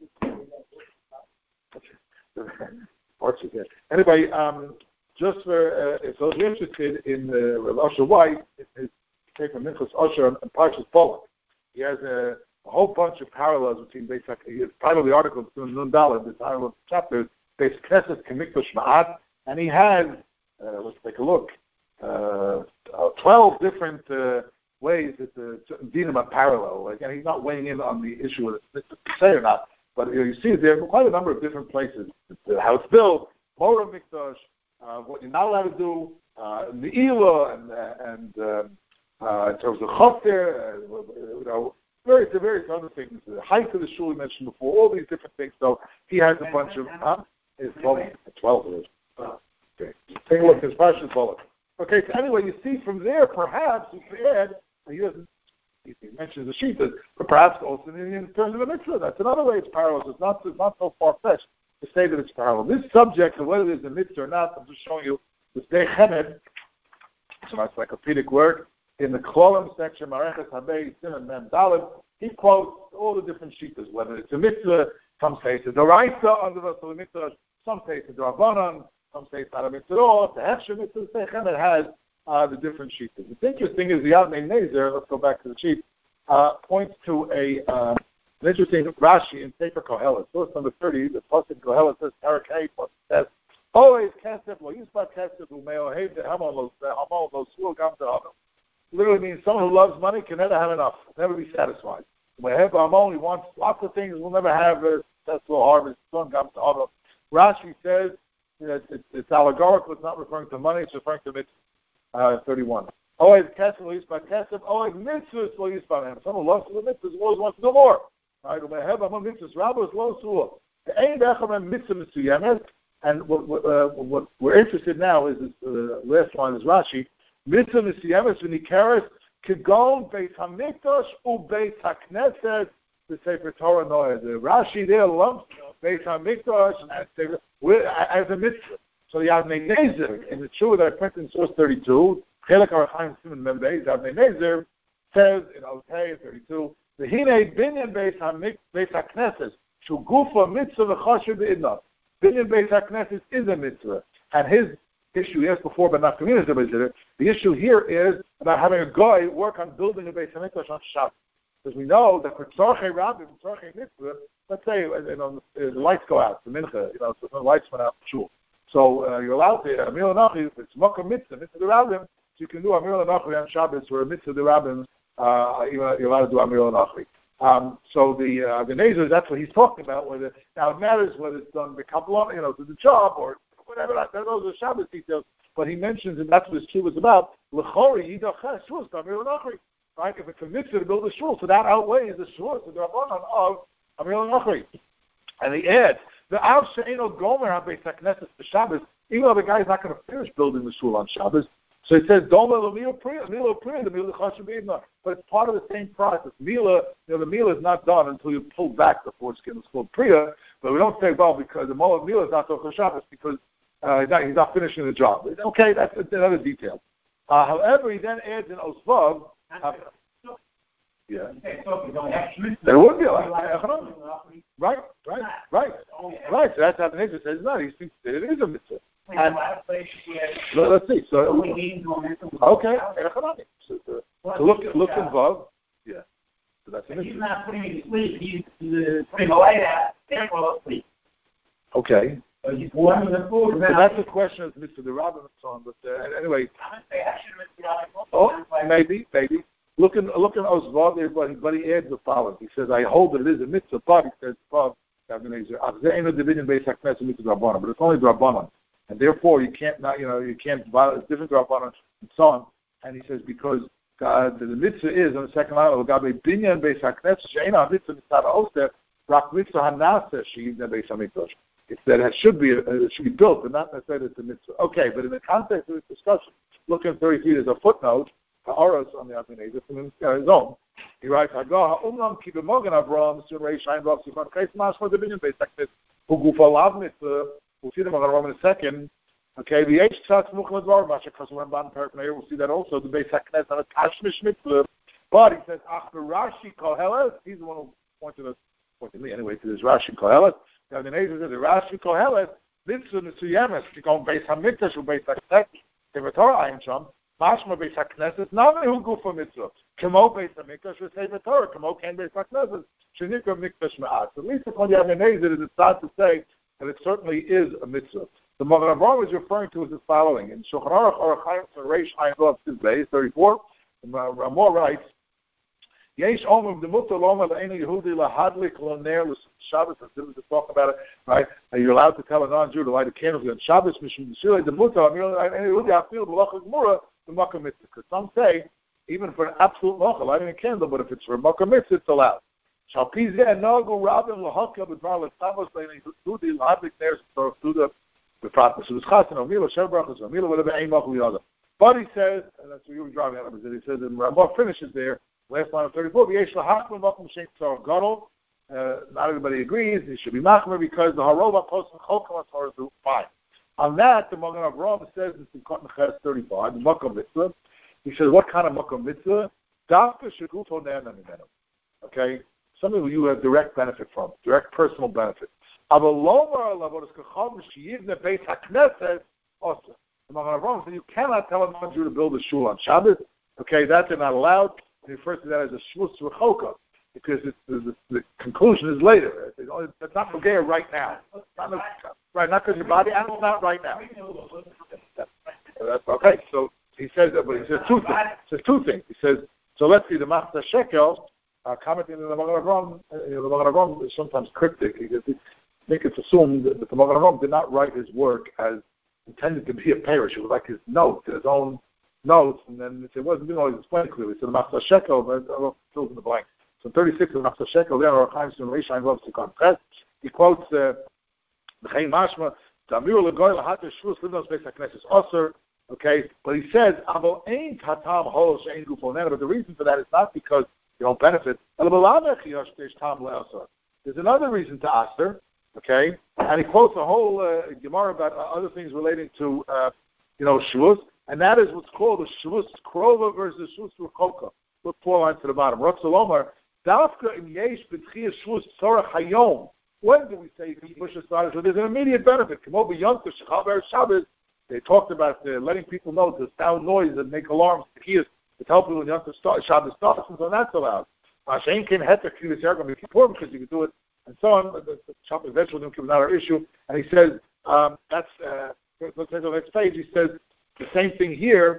[SPEAKER 1] anyway, just for if those are interested in Rav Usher White, his paper Minchas Usher and Parshas Polak, he has a whole bunch of parallels between Beis HaKnesset. He has titled the article Nun Daled, the title of the chapter, Beis Knesset K'Mikdash Ma'at, and he has, let's take a look, 12 different ways that the dinim are parallel. Like, and he's not weighing in on the issue of it's to say or not, but you see there are quite a number of different places. How it's built, Mora Mikdash, what you're not allowed to do, Ne'ilah, and in terms of Chofter, various other things. The height of the shul we mentioned before, all these different things. So he has a bunch of, it's 12 it is. Okay. Take a look, his Parshas Polak. Okay, so anyway, you see from there, perhaps, you could add, he mentions the sheet, but perhaps also in terms of a mitzvah. That's another way it's parallel. So it's not so far-fetched to say that it's parallel. This subject of whether it is a mitzvah or not, I'm just showing you this Dei Chemed, so that's encyclopedic work, in the Klolim section, Mareches Habei Siman Mem Daled, he quotes all the different shittas, whether it's a mitzvah, some say it's a doraisa under the mitzvah, some say it's a drabanan, some say it's not a mitzvah at all. The Hefsher mitzvah Dei Chemed has the different shittas. What's interesting is the Yavnei Nezer, let's go back to the sheet, points to an interesting Rashi in Sefer Kohelet. Source number 30, the pasuk Kohelet says, Parak Hey, says, always kasef lo yisbat kasef u'meohev de'hamon lo su'o gam de'hamon. Literally means someone who loves money can never have enough, never be satisfied. Meohev hamon, he wants lots of things, will never have a successful harvest. Rashi says that it's allegorical, it's not referring to money, it's referring to mitzvah. 31. Always kasef lo yisbat kasef, always mitzvahs lo yisbat him. Someone who loves the mitzvahs always wants to do more. Right? Meohev hamon mitzvahs, rabbos lo su'o. The ein bechamem mitzvah mitzuyemet. And what we're interested now is the last line is Rashi. Mitzvah Mesiyemes v'nikeres kegon Beis Hamikdash u'Beis HaKnesset the Sefer Torah Noah. The Rashi there lumps Beis Hamikdash as a mitzvah. So the Avnei Nezer in the Tshuva that I printed in source 32, Chelek Arachayim Siman Mem Beis, Avnei Nezer says in Otei 32, V'hinei binyan Beis HaKnesset shu gufa mitzvah v'chasher b'idnav. Binyan Beis HaKnesset is a mitzvah. And his issue, he asked before, but not community, the issue here is about having a guy work on building a Beis HaMikdash on Shabbos. Because we know that for Tzorchei Rabbim, Tzorchei Mitzvah, let's say, the lights go out, the mincha, so the lights went out for shul. So you're allowed to, Amir L'Nachi, if it's Mocha Mitzvah, Mitzvah the Rabbim, so you can do Amir L'Nachi on Shabbos, or a Mitzvah the Rabbim, you're allowed to do Amir L'Nachi. So the Nezer, that's what he's talking about. Now it matters whether it's done to the job or whatever. Those are Shabbos details. But he mentions, and that's what his shul was about. L'chori yidachas shul Amir L'Nachri. Right? If it's a mitzvah to build a shul, so that outweighs the shul, the rabbanon of Amir L'Nachri. And he adds the Av She'eno Gomer HaBeis HaKnesset the Shabbos. Even though the guy's not going to finish building the shul on Shabbos. So it says, don't let the Mila Priya, the Mila Chashav B'Idna. But it's part of the same process. Mila, the Mila is not done until you pull back the foreskin. It's called Priya. But we don't say, well, because the Mila is not Toch Shabbos because he's not finishing the job. Okay, that's another detail. However, he then adds in Osvav. Yeah. There would be a lot. Right. So that's how the Nezer says, no, he thinks that it is a mitzvah. And let's see. So okay, so look involved. Yeah. So that's an issue.
[SPEAKER 4] He's not putting me to sleep. He's putting the light out. Can't fall asleep.
[SPEAKER 1] Okay.
[SPEAKER 4] He's warming the food.
[SPEAKER 1] So that's a question of Mr. the Rabbin and so on. But anyway. Maybe. Look in Osvald, but he adds the following. He says, I hold that it is a mitzvah, but he says, but it's only Drabanan. And therefore, you can't violate different Drabanan and so on. And he says, because the mitzvah is, on the second line, binyan Beis HaKnesset, she'ena mitzvah mitzvah oster, rak mitzvah hanaseh she'ina Beis HaMikdash. It's that it should be built, but not necessarily it's a mitzvah. Okay, but in the context of this discussion, look at 33, there's a footnote. Ha'aros on the Avnei Nezer from his own. He writes, Hagah ha'umlam ki b'mogen Avram soon Reish Ayin Vav Sichon Ches Mashma the Binyan Beis HaKnesses who Gufa Lav Mitzvah. We'll see the Mogen Avram in a second. Okay, the H Tzatz Muchel Dvar Masha Kasul Ramban Paraphernalia. We'll see that also the Beis HaKnesses on a Tashmish Mitzvah. But he says, Ach Rashi Kohelet. He's the one who pointed me anyway to this Rashi Kohelet. The Avnei Nezer said the Rashi Kohelet. Mitzvah Mitzuyemes to go Beis HaMikdash or Beis HaKnesses. The Torah Ayin Sham. Mashma Beis HaKnesses. Not who go for Mitzvah. Kamo Beis HaMikdash or Sefer Torah. Kamo Ken Beis HaKnesses. Shenikra Mikdash Ma'at. At least upon the Avnei Nezer, it is sad to say that it certainly is a mitzvah. The Mogen Avram is referring to as the following. In Shulchan Aruch Orach Chaim Reish Ayin Vav Siv Beis 34, Ramah writes, Yesh Omer the Mutter Lomer Le'enu Yehudi Lahadlik Loner Shabbos. I didn't talk about it, right? You're allowed to tell a non-Jew to light a candle on Shabbos. Mishum Shilei the Mutter Yehudi Afil B'Lachas Gemura the Makkah Mitzvah. Because some say even for an absolute Makkah lighting a candle, but if it's for a Makkah Mitzvah, it's allowed. Shalpizeh Nagu Rabin Lahakya B'Dvar L'Tavos Le'enu Yehudi Lahadlik Ner to the prophet. So it's Chasen Omila Shebrachas Omila whatever Ein Makkah Yada. But he says, and that's what you were driving at. He says, and Ramah finishes there. Last line of 34, not everybody agrees. It should be machmer because the harova post chokam Torah is fine. On that, the Mogen Avram says in Simchat Neches 35, the Makkah Mitzvah. He says, what kind of Makkah Mitzvah? Dafka shekuto ne'ana mimenu. Okay, something you have direct benefit from, direct personal benefit. Avalomar lavodas kacham sheyivne beis hakneses also. The Mogen Avram says you cannot tell a non-Jew to build a shul on Shabbos. Okay, that they're not allowed. He refers to that as a shmutz rechoka because the conclusion is later. It's not okay right now. Right, not because your body animal, not right now. Okay, so he says that, but he says two things. He says two things. He says, so let's see, the Machzah Shekel, commenting on the Mogen Avram, the Mogen Avram is sometimes cryptic because I think it's assumed that the Mogen Avram did not write his work as intended to be a parish. It was like his note, his own notes, and then it wasn't being always explained clearly. So the Machzah Shekel, but I'll fill in the blank. So 36 of the Machzah Shekel, there are times in Reish Ayin Vav Sichon Ches. He quotes the Chaim Mashma, Damir L'Goy L'Hater Shvus Livnos Beis HaKnesses Osir. Okay, but he says, Avo Ein Tatam Hol She'ein Gufo Ner. But the reason for that is not because you don't benefit. There's another reason to Osir. Okay, and he quotes a whole Gemara about other things relating to Shvus. And that is what's called the Shvus Krova versus Shvus Rechoka. Look 4 lines to the bottom. Ratzal Dafka in Yesh B'tchiyah Shvus Tzorach Hayom. When do we say you can push aside? So there's an immediate benefit. Come over Yontif Shechal Shabbos. They talked about letting people know to sound noise and make alarms to tell people when Yontif Shabbos starts, and so that's allowed. Hashem came heter Kivus Yargam Kippur because you can do it, and so on. The Shabbos vegetable is not our issue. And he says let's take the next page. He says. The same thing here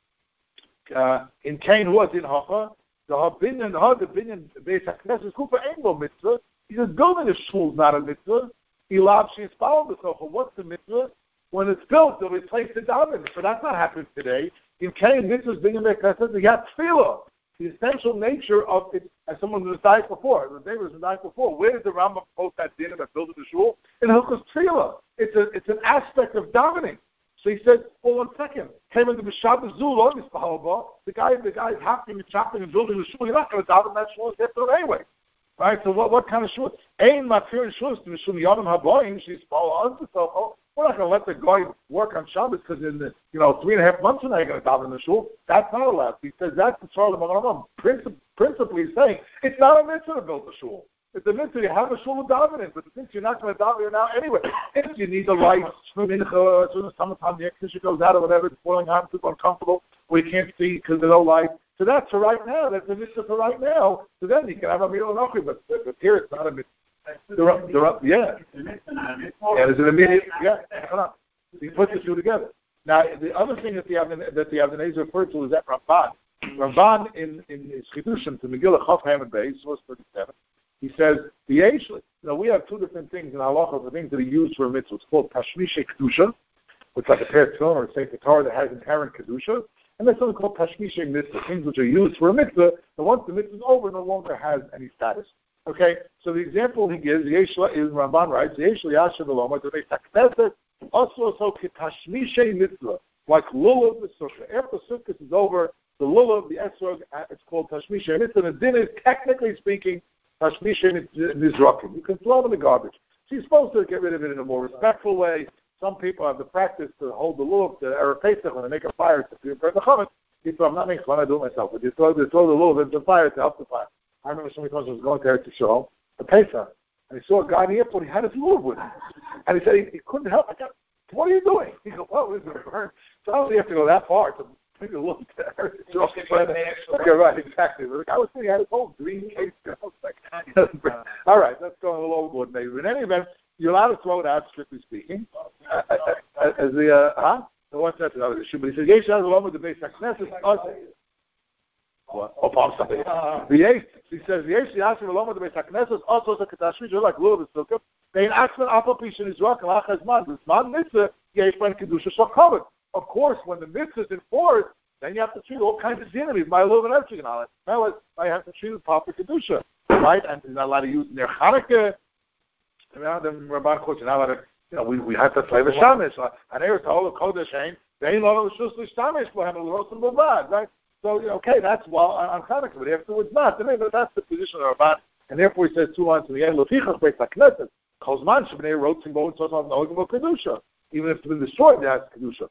[SPEAKER 1] in Cain was in Hacha. The binyan Beis HaKnesses Kufa ain't no mitzvah. He says building a shul is not a mitzvah. Ilav she's followed the sofa. What's the mitzvah? When it's built, they'll replace the daven. So that's not happening today. In Cain, mitzvahs binyan Beis HaKnesses. You have tefillah. The essential nature of it, as someone who died before, the neighbors who died before. Where did the Rambam post that din about building the shul? In Hilchos tefillah. It's an aspect of davening. So he said, well, 1 second. Came into the Shabbos Zul, the guy's hacking and chopping and building the shul. You're not going to daven that shul anyway. Right? So what kind of shul? Ein matir shul, mishum yonam haboim, she's following us. So we're not going to let the guy work on Shabbos because in the 3.5 months from now you're going to daven the shul. That's not allowed. He says that's the Tzar L'Mogen Avram. Principally saying it's not a mitzvah to build the shul. It's a mitzvah you have a shul daven in, but since you're not going to daven here now anyway, if you need the light, mincha, as soon as summertime the extinction goes out or whatever, it's boiling hot, people uncomfortable, we can't see because there's no light. So that's for right now. That's a mitzvah for right now. So then you can have a meal and but here it's not a mitzvah. Yeah, there's an immediate. Yeah, he puts the two together. Now the other thing that the Avnei Nezer referred to is that Ramban in his Chidushim to Megillah Chaf Hamid Beis, source 37. He says, we have two different things in halacha, the things that are used for a mitzvah. It's called Tashmishe Kedusha, which is like a pair of tefillin or a Sefer Torah that has inherent Kedusha. And there's something called Tashmishe Mitzvah, things which are used for a mitzvah, but once the mitzvah is over, no longer has any status. Okay? So the example he gives, Ramban writes, Yesh Yashav Eloma, to make Takneset, also Tashmishe Mitzvah, like Lulav the Sukkah. After Sukkah is over, the lulav, the esrog, it's called tashmisha mitzvah. The din is, technically speaking, tashmisha nizrakim. You can throw them in the garbage. So you're supposed to get rid of it in a more respectful way. Some people have the practice to hold the lulav to Erev Pesach when they make a fire to burn the chametz. I'm not making fun, I do it myself, but you throw the lulav into the fire to help the fire. I remember somebody was going to Eretz Yisrael, the Pesach, and he saw a guy in the airport, he had his lulav with him. And he said he couldn't help. I got, what are you doing? He goes, well, this is a burn. So I don't really have to go that far to bring the lulav to Eretz Yisrael. Okay, right, exactly. The guy was saying he had his whole green case. I was like, all right, that's going a little overboard maybe. But in any event, you're allowed to throw it out, strictly speaking. As the, what's that another issue? But he says, Yesh has along with the base Knesset. What? Oh, I'm sorry. He says, Yesh has along with the base Knesset. Also, the Katashvi, just like Lulav is Sukkah. They actually Apple Pishin is rock and Lachas Man. This man mitzvah, Yesh Ben Kedusha Shachavad. Of course, when the mitzvah is enforced, then you have to treat all kinds of dinners. My Lulav and everything on it. I have to treat the proper Kedusha, right? And you're not allowed to use their Hanukkah. The Ramban quotes, you're not allowed to. You know, we have to play the shamish. And here it's all the kodesh ain't. They ain't all the shusli shamish for him. The roasting bavad, right? So okay, that's well on Hanukkah, but afterwards not. I mean, that's the position of Ramban, and therefore he says 2 lines in the end. Lofichas beis hakneset kozman shebnei rotzim bo tzos av noegim kedusha. Even if it's been destroyed, it has kedusha.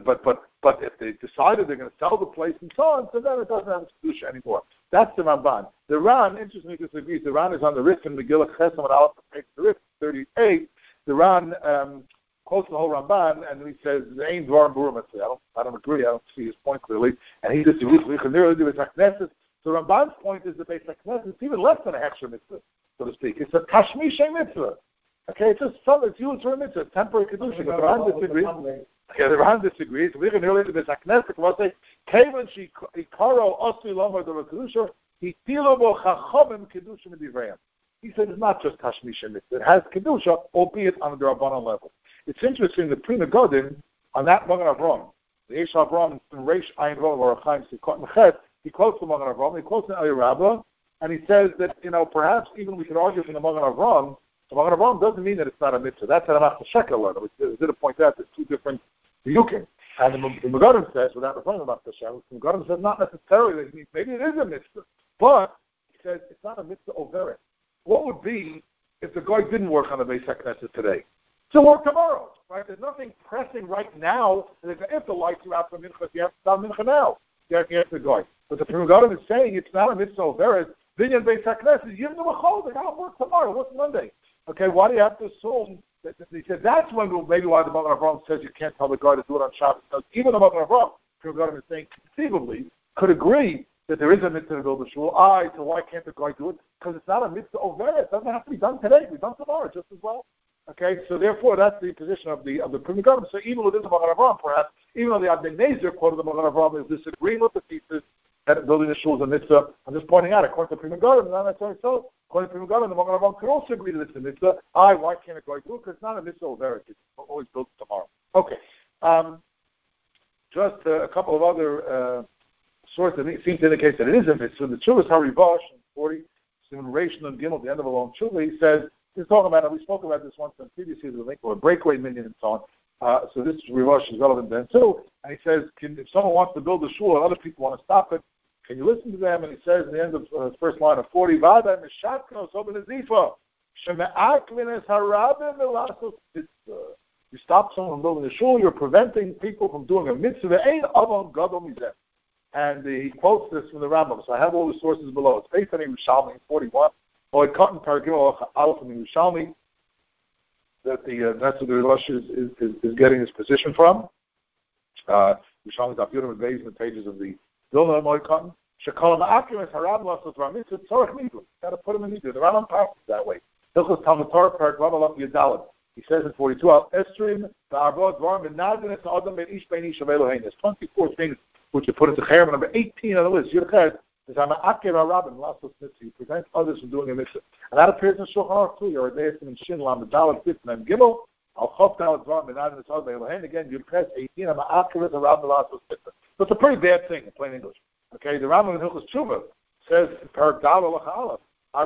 [SPEAKER 1] But if they decided they're going to sell the place and so on, so then it doesn't have kedusha anymore. That's the Ramban. The Ran, interestingly, disagrees. The Ran is on the Rif in Megillah Chesam and Aleph page the Rif 38. The Ran quotes the whole Ramban, and he says, "Ain dvar burim." I don't agree. I don't see his point clearly. And he disagrees. We can nearly do it. So Ramban's point is that Beis HaKnesset is even less than a hechsher mitzvah, so to speak. It's a tashmishay mitzvah. Okay, it's just something. It's used for a mitzvah, temporary kedusha. The Ran disagrees. Okay, the Ran disagrees. We can nearly do Beis HaKnesset. We'll say, "Kevin shikaro osli lomar the kedusha, he tilabo chachamim kedusha midivrayim." He said it's not just Tashmisha mitzvah. It has Kedusha, albeit on the Rabbanan level. It's interesting, the Pri Megadim, on that Magen Avraham, the Eish Avraham, in Reish Ayin Rov, or Chaim Sikot Mechet, he quotes the Magen Avraham, he quotes the Eli Rabbah, and he says that, perhaps even we could argue from the Magen Avraham, the Magen Avraham doesn't mean that it's not a mitzvah. That's an Amach Shekel letter, which did point out there's 2 different Yukim. And the Megadim says, without referring about the Shekel, the Megadim says not necessarily that it means, maybe it is a mitzvah, but he says it's not a mitzvah overet. What would be if the guy didn't work on the Beis HaKnesset today? So work tomorrow, right? There's nothing pressing right now. If the lights are out for Mincha, you have to start Mincha now. You have to go. But the Pri Megadim is saying it's not a mitzvah overet. Binyan Beis HaKnesset, you have to hold. They got to work tomorrow. What's Monday? Okay, why do you have to assume that? He said that's when maybe why the Magen Avraham says you can't tell the guy to do it on Shabbos. Because even the Magen Avraham, Pri Megadim is saying conceivably could agree that there is a mitzvah to build a shul. So why can't the guy do it? Because it's not a mitzvah over. It doesn't have to be done today. It can be done tomorrow just as well. Okay, so therefore that's the position of the Pri Megadim. So even within the Magen Avraham, perhaps, even though the Abnei Nezer quote of the Magen Avraham is disagreeing with the thesis that building a shul is a mitzvah, I'm just pointing out, according to Pri Megadim, not necessarily so. According to Pri Megadim, the Magen Avraham could also agree that it's a mitzvah. Why can't a guy do it? Because it's not a mitzvah over. It's always built tomorrow. Okay. Just a couple of other sources that seem to indicate that it is a mitzvah. The Chuvas HaRivash in 40, Simon Reish and Gimel, the end of a long Chuvah, he says, he's talking about it, we spoke about this once in previous season, or a breakaway minion and so on. So this Rivash is relevant then too. And he says, if someone wants to build a shul and other people want to stop it, can you listen to them? And he says in the end of the first line of 40, Vada Mishatno Soben Azifa, Sheme'akvines Harabim Elasos Mitzvah. You stop someone from building a shul, you're preventing people from doing a mitzvah. Ain't Avon Gadol Mizeh. And he quotes this from the Rambam. So I have all the sources below. It's based on Yerushalmi in 41. Or it cut in Paragim Aleph in Yerushalmi. That's what the Rivash is getting his position from. Yerushalmi's Afirim and Beis in the pages of the Vilna Moed Cotton. Shekol Ma'akim is Haram Lasot Ramitzah Tzorach Midu. Got to put him in Midu. The Rambam talks that way. Hilchos Talmud Torah Parak Vav Alaf Yadalit. He says in 42, Al Estrim Ba'arvot Dvarim V'Nazin Es Adam Ben Ish Ben Ish Avelohein. There's 24 things which you put into Cherem. Number 18 on the list. Yudchet is I'm Akir Harabim Lasot Mitzvah. You prevent others from doing a mitzvah. And that appears in Shulchan Aruch too. You're a in Shin Lam the Dalit 5 and Gimel. Al Chof Dalit Dvarim V'Nazin Es Adam Ben Avelohein. Again, Yudchet 18. I'm Akir Harabim Lasot Mitzvah. So it's a pretty bad thing in plain English. Okay, the Rambam in Hilchos Tshuva says in Parak Dal Halacha Aleph,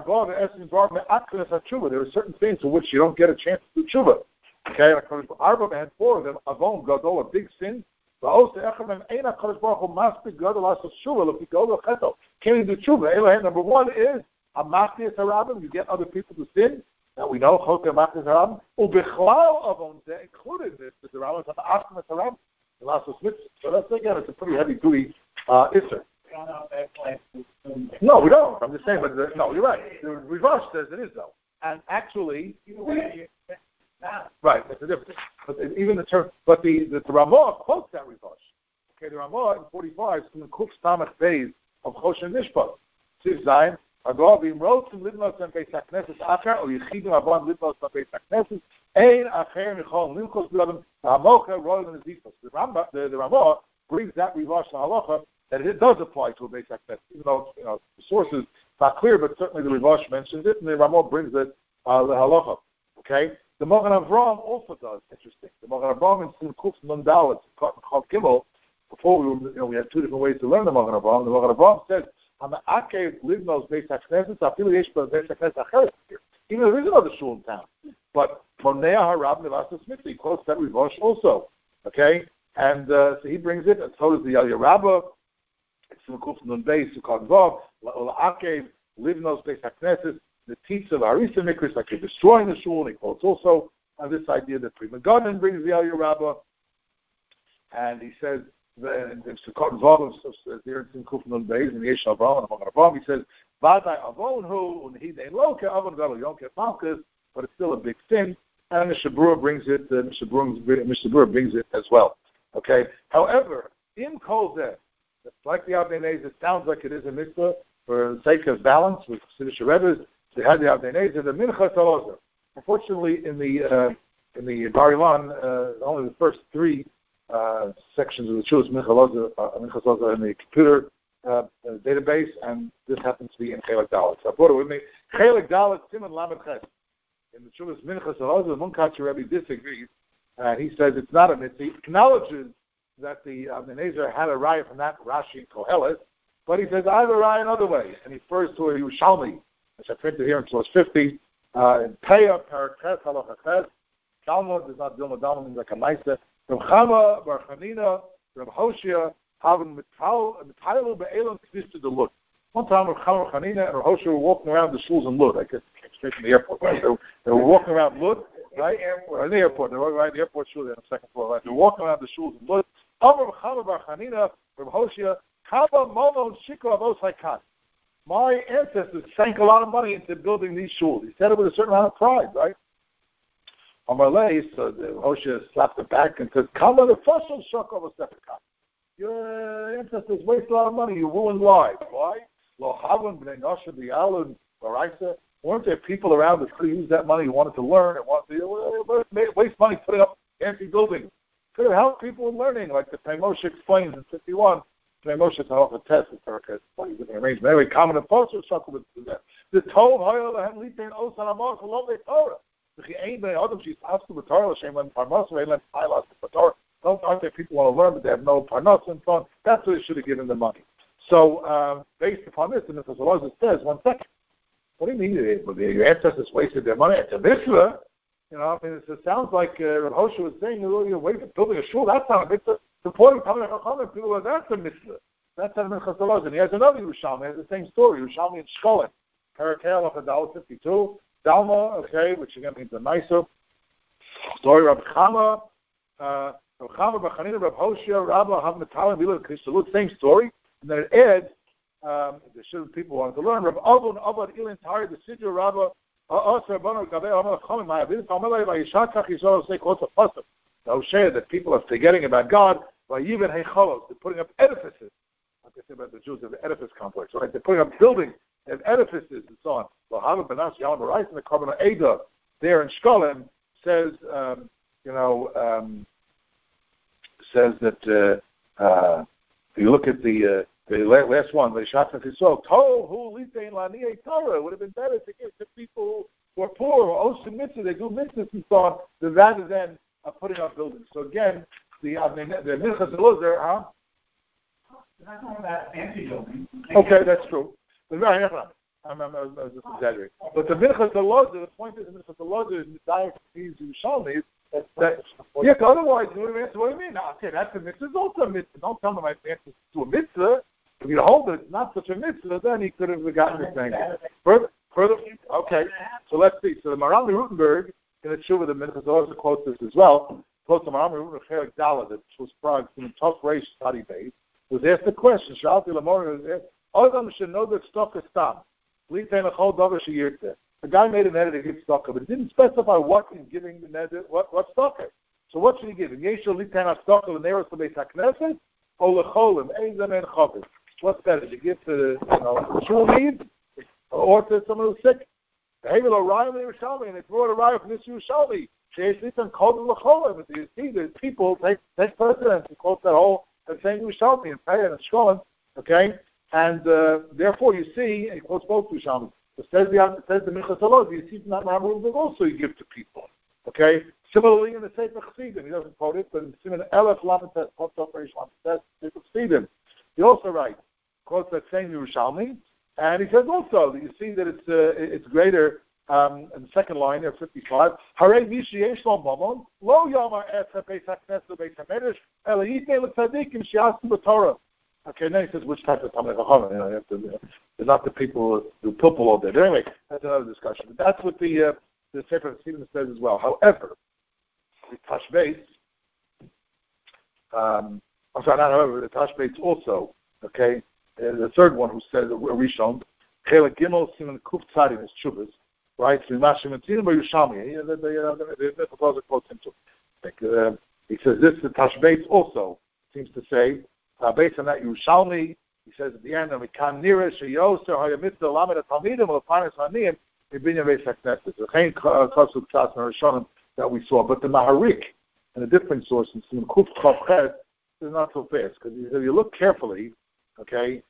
[SPEAKER 1] there are certain things for which you don't get a chance to do tshuva. Okay, according to Arba had 4 of them. Avon Gadol, a big sin. Number one is Amachnias Harabim, you get other people to sin. Now we know Chok Amachnias Harabim. Ubichlal Avon, included this, the Rambam said Amachnias Harabim, the last mitzvah. So that's again, it's a pretty heavy duty issue. No, we don't. I'm just saying, but no, you're right. The Rivash says it is though, and actually, right, that's the difference. But even the term, but the Ramah quotes that Rivash. Okay, the Ramah in 45 is from the Kuf Stamach Beis of Choshen Mishpat. Sif Zayin. Agavim wrote to Libnos and Beis HaKnesses Achar, or Yechidim Abban Libnos and Beis HaKnesses, Ein Acher Michol Limchos B'Ladam, Hamocha Royal and Zifos. The Ramah brings that Rivash Halacha that it does apply to a Beis HaKnesses, even though the source is not clear, but certainly the Rivash mentions it, and the Ramah brings it the Halacha. Okay, the Mogen Avraham also does. Interesting. The Mogen Avraham in Simchus Nundal, it's called Gimel. Before we had two different ways to learn the Mogen Avraham. The Mogen Avraham says, even if there is another shul in town. But Monea Harab Nevasas Mitzvah, he quotes that Rivash also. Okay? And so he brings it, and so does the Aliyah Rabbah. It's from Kuf Nun Beis, Sukkot Vav, La'akev, Livnos Beis HaKnesses, the teachers of Harisa Mikris, like they're destroying the shul, and he quotes also this idea that Pri Megadim brings the Aliyah Rabbah. And he says, in Sukkot Vav, there in Kuf Nun Beis, in the Yesh Avraham, and Avraham, he says, Vadai Avonhu, and he dein loke, Avon Gadol Yonke Malkus, but it's still a big sin. And Mishnah Berurah brings it. Mishnah Berurah brings it as well. Okay. However, in Kol Zeh, like the Avnei Nezer, it sounds like it is a mitzvah for the sake of balance with Chassidish Rebbes. They had the Avnei Nezer, the Minchas Elazar. Unfortunately, in the Bar Ilan, only the first three sections of the Shulas Minchas Elazar in the computer database, and this happens to be in Chelik Dalet. So I brought it with me. Chelik Dalet, Siman Lamed Ches. In the Shulas Minchas Elazar, the Munkacher Rebbe disagrees. He says it's not a mitzvah. He acknowledges that the Nezer had a raya from that Rashi and Kohelet, but he says, I have a raya another way. And he refers to a Yerushalmi, which I printed here in source 50, in Peah, Paraches, Halacha Ches. Talmud is not Dilma Dalma, means like a Maisa. Reb Chama, Bar Chanina, Reb Hoshia, Haven Mitalu Be'elam Knis to the Lud. One time, Reb Chama, Bar Chanina, and Reb Hoshia were walking around the schools in Lud. I guess straight from the airport, right? They were walking around Lud, right? In the airport. They were right in the airport shul there on the second floor, right? They were walking around the schools in Lud. Reb Chama, Bar Chanina, Reb Hoshia, Kaba Mono Shiko Avos Haikat. My ancestors sank a lot of money into building these shuls. He said it with a certain amount of pride, right? Amalei, so Hoshia slapped him back and said, Kama the first one shook over Sefikat. Your ancestors waste a lot of money. You ruined lives. Why? Lo Havon B'nei Nosha B'Yalun B'Raisa. Weren't there people around that could use that money, who wanted to learn and wanted to waste money putting up fancy buildings? Could have helped people in learning, like the Pei Moshe explains in 51. Pei Moshe Tahov a test with Parakas. Funny with an arrangement. Anyway, common and false or suckle with that. The Tov Hoyel Lahem Litain Osan Amos Love the Torah. Aren't there people who want to learn, but they have no parnas and so on? That's what they should have given the money. So, based upon this, and if it says, 1 second, what do you mean your ancestors wasted their money? It's a mitzvah. You know, I mean, it sounds like Rav Hosha was saying, you're building a shul, that's not a mitzvah. Supporting Talmud Chachamim, people are, that's a mitzvah. That's not a mitzvah. And he has another Yerushalmi, he has the same story, Yerushalmi in Shkolim, Parakel of Adal 52. Dalma, okay, which again means a nicer story. Reb Chama, Bar Chanina, Reb Hoshia, Rabba, Havnatalim, Bila, Kristalut, same story. And then it adds, the shul people wanted to learn. Reb Avon, Avad, Ilin, Tari, the Sidra, Rabba, Asa, Rabbanah, Gabeh, Amal, Chomim, Ma'avim, Amalei, Vayishakach, Yisrael, say, Kotza, Pasuk. The Hosea, that people are forgetting about God, Vayiven, Heichalos, they're putting up edifices. Like I said about the Jews, they have the edifice complex, right? They're putting up buildings and edifices and so on. Lohav Benas Yalam Barais and the Korban Eda there in Shkolim says, says that if you look at the last one, Leishat Yisrael, Tohu Litein Laniei Torah, it would have been better to give to people who are poor or Oshim Mitzvah, they do mitzvahs and so on, rather than putting up buildings. So again, the Minchas Elazar, huh?
[SPEAKER 4] Not talking about fancy buildings.
[SPEAKER 1] Okay, that's true. I was just exaggerating. But the Minchas Elazar, the point is, the Minchas Elazar is the diet of these Yerushalmis, Yeah, otherwise, you would have answered, what do you mean? No, okay, that's a mitzvah. It's also a mitzvah. Don't tell them I answered to a mitzvah. If you hold it, it's not such a mitzvah, then he could have gotten the thing. Further, okay, so let's see. So the Maharal Rutenberg, in the Tshuva, the Minchas also quotes this as well, quotes the Maharal Rutenberg, Chelik Dala, that was Prague, in Tough Reish study base, was asked the question, Shalti Lamor, was asked, all of them should know that stock is stopped. The guy made an edit to give stock, but he didn't specify what he's giving the edit, what stock is. So what should he give? What's better, to give to the true needs or to someone who's sick? And they brought a raya from this Yerushalmi. You see, the people take precedence and quote that whole saying Yerushalmi and pay and Shkolim, okay? And therefore, you see, and he quotes both Yerushalmi. It says the Minchas Halod, you see from that Maharal also you give to people, okay? Similarly, in the Sefer Chassidim, he doesn't quote it, but in Siman Elef Lamites, quotes up Reish Lamites, Sefer Chassidim. He also writes, quotes that same Yerushalmi, and he says also that you see that it's greater in the second line there, 55. Harei mishi yesh lo mamon lo yomar etz beis hakneses beis hamedrash ela yitnei letzadikim she'asu b'Torah. Okay, then he says which type of Talmidei Chacham. They're not the people who pilpul all day. But anyway, that's another discussion. But that's what the Sefer Chassidim says as well. However, the Tashbeit, the Tashbeit also, okay, the third one who says Rishon, Chelik Gimel Siman Kuf Tzadi is Chuvas, right? So Mashim and Tzidin Yerushalmi, the proposal quotes him too. He says this, the Tashbeit also seems to say, based on that Yerushalmi, he says at the end, we can near Sheyoser Hayamitzah Lamed Talmidim Lefanis Haniyim Ibinyan Beis HaKnesses. The Chaim Kasuk Tzas Rishonim that we saw, but the Maharik and a different source in Siman Kuf Chav Ches is not so fast because if you look carefully, okay,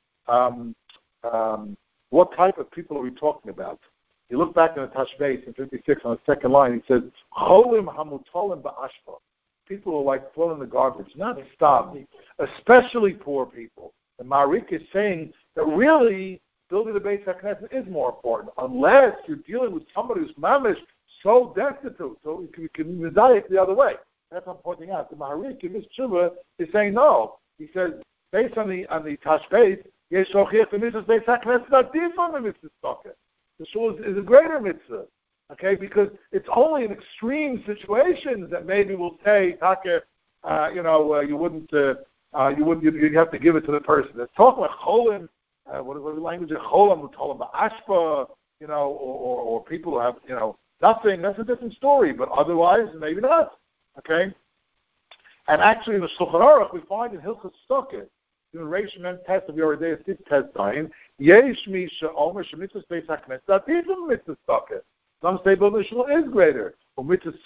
[SPEAKER 1] what type of people are we talking about? You look back in the Tashbeit in 56 on the second line. He says Cholim Hamutolim Ba'ashpa. People are like throwing the garbage, not stop, especially poor people. And Maharik is saying that really building the Beis HaKnesset is more important, unless you're dealing with somebody who's mamish so destitute, so you can mosaic the other way. That's what I'm pointing out. The Maharik in this Tshuva is saying no. He says based on the Tashbeit, Yesh Shochiach the mitzvah Beis HaKnesset not different than mitzvah stocker. The shul is a greater mitzvah. Okay, because it's only in extreme situations that maybe we'll say, Taka, you wouldn't, you'd have to give it to the person. It's talking about cholim, what is the language of cholim? We're talking about ashpa, or people who have, nothing. That's a different story. But otherwise, maybe not. Okay, and actually in the Shulchan Aruch we find in Hilchos Stoker, in Reish Mem Test of your day test time, Yesh Misha Omer Shemitzvah Beis HaKnesset, that is a mitzvah Stoker. Some say the shul is greater. But if it's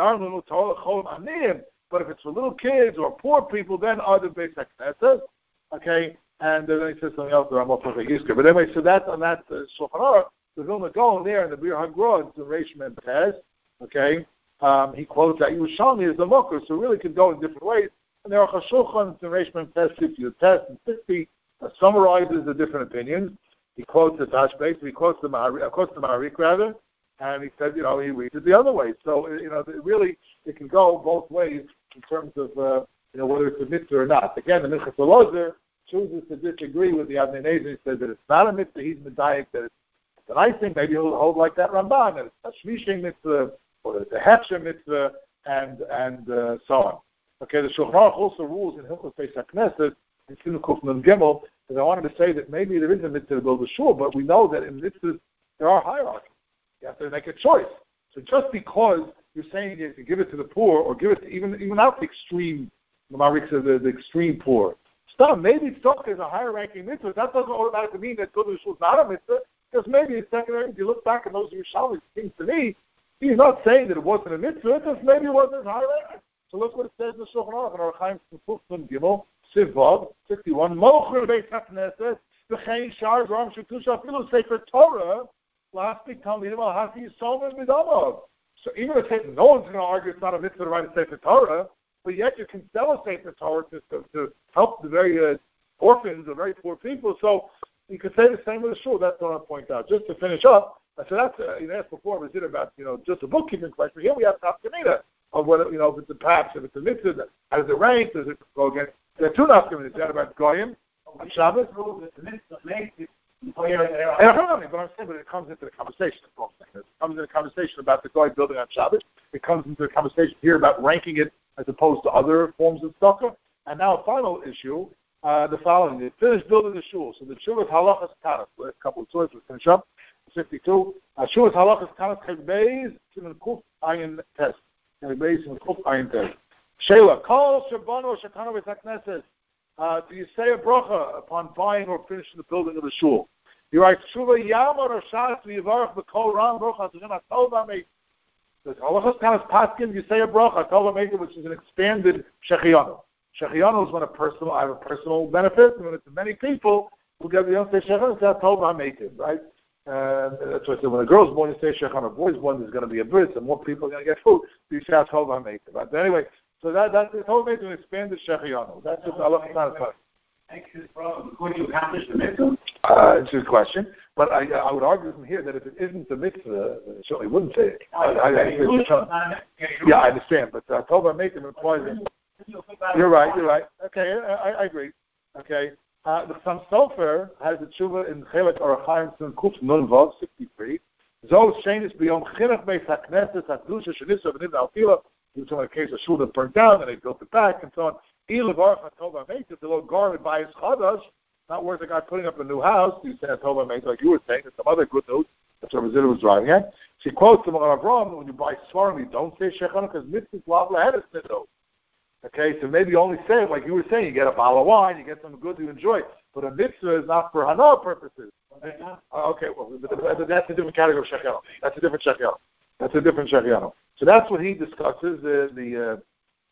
[SPEAKER 1] for little kids or poor people, then other Beis HaKnesset. Okay, and then he says something else that I'm not going to But anyway, so that's on that Shulchan Aruch. The Vilna Gaon there in the Bir HaGra, it's the Reish Mem Test. Okay, he quotes that Yerushalmi is the Mokher, so it really could go in different ways. And there are Chashulchan, the Reish Mem Test 50, the test and 50 summarizes the different opinions. He quotes the Tashbeit, he quotes the Maharik rather. And he said, he reads it the other way. So, it can go both ways in terms of, whether it's a mitzvah or not. Again, the Minchas Elazar chooses to disagree with the Avnei Nezer. He says that it's not a mitzvah, he's medayik, that it's a nice thing. Maybe he'll hold like that Ramban, that it's a shmishing mitzvah, or it's a hefsher mitzvah, and so on. Okay, the Shulchan Aruch also rules in Hilchos Beis HaKnesset, in Siman Kuf Nun Gimel, and I wanted to say that maybe there is a mitzvah to build a shul, but we know that in mitzvahs there are hierarchies. You have to make a choice. So just because you're saying you give it to the poor, or give it to even out the extreme, the Maharik says the extreme poor. Maybe stock is a higher ranking mitzvah. That doesn't automatically mean that Gudel Shul is not a mitzvah, because maybe it's secondary. If you look back at those Yerushalmi, it seems to me, he's not saying that it wasn't a mitzvah, it just maybe it wasn't as high ranking. So look what it says in the Shulchan Aruch, in Chaim Nun Gimel, Sivav, 61, Mocher Beis HaKnesset, V'chein Shar Ram Shetusha Afilu Sefer Torah, so even if no one's going to argue it's not a mitzvah to write a Sefer Torah, but yet you can sell a Sefer Torah to help the very orphans or very poor people. So you could say the same with the shul. That's what I want to point out. Just to finish up, so that's you asked before, was it about just a bookkeeping question? Here we have Tafkamina. of whether, if it's perhaps if it's a mitzvah, how does it rank? Does it go against? There are two nafkamis. Is about goyim on Shabbos? But it comes into the conversation. It comes into the conversation about the goy building on Shabbos. It comes into the conversation here about ranking it as opposed to other forms of tzedakah. And now a final issue, the following. They finished building the shul. So the shul is halachas tanas. A couple of stories we'll finish up. 52. Shul is halachas tanas chegbeis siman kuf ayin test. Chegbeis siman kuf ayin test. Sheila, kol shabano shekanu v'takneses. Do you say a bracha upon buying or finishing the building of the shul? You write, Shuva Yamar or Shas v'yivarach b'kol ram bracha t'zim atol v'ameit. The halachas tanas paskin, you say a bracha, atol v'ameit, which is an expanded shechianu. Shechianu is when I have a personal benefit, and when it's many people who get the young say shechianu, it's atol v'ameit, right? That's what I said. When a girl's born, you say shechianu. A boy's born, there's going to be a bris, and more people are going to get food. So you say atol v'ameit. But anyway, so that's the whole thing is an expanded shechianu. That's just halachas tanas paskin.
[SPEAKER 4] Before you accomplish the mitzvah?
[SPEAKER 1] It's a good question, but I would argue from here that if it isn't the mitzvah, it certainly wouldn't say it. I understand, but Tova Makim implies it. You're right. Okay, I agree. Okay, the Chassam Sofer has a tshuva in Chelek Orachaim Tzun Kuf Nun Vav 63. Zos Shenis B'Yom Chinuch Beis HaKnesses HaKdusha Shenisa V'Nivna Al-Tila. He was talking about a case of shul that burnt down and they built it back and so on. The little garment by his chadash, not worth the guy putting up a new house. You say Tova Meit, like you were saying. There's some other good news. That's what Rizita was driving at. She quotes the Magen Avraham, when you buy svarim, you don't say shechana because mitzvahs lav lahedes mitzvah. Okay, so maybe you only say it like you were saying. You get a bottle of wine, you get something good to enjoy. But a mitzvah is not for hana purposes. Okay, well, that's a different category of shechana. That's a different shechana. So that's what he discusses. The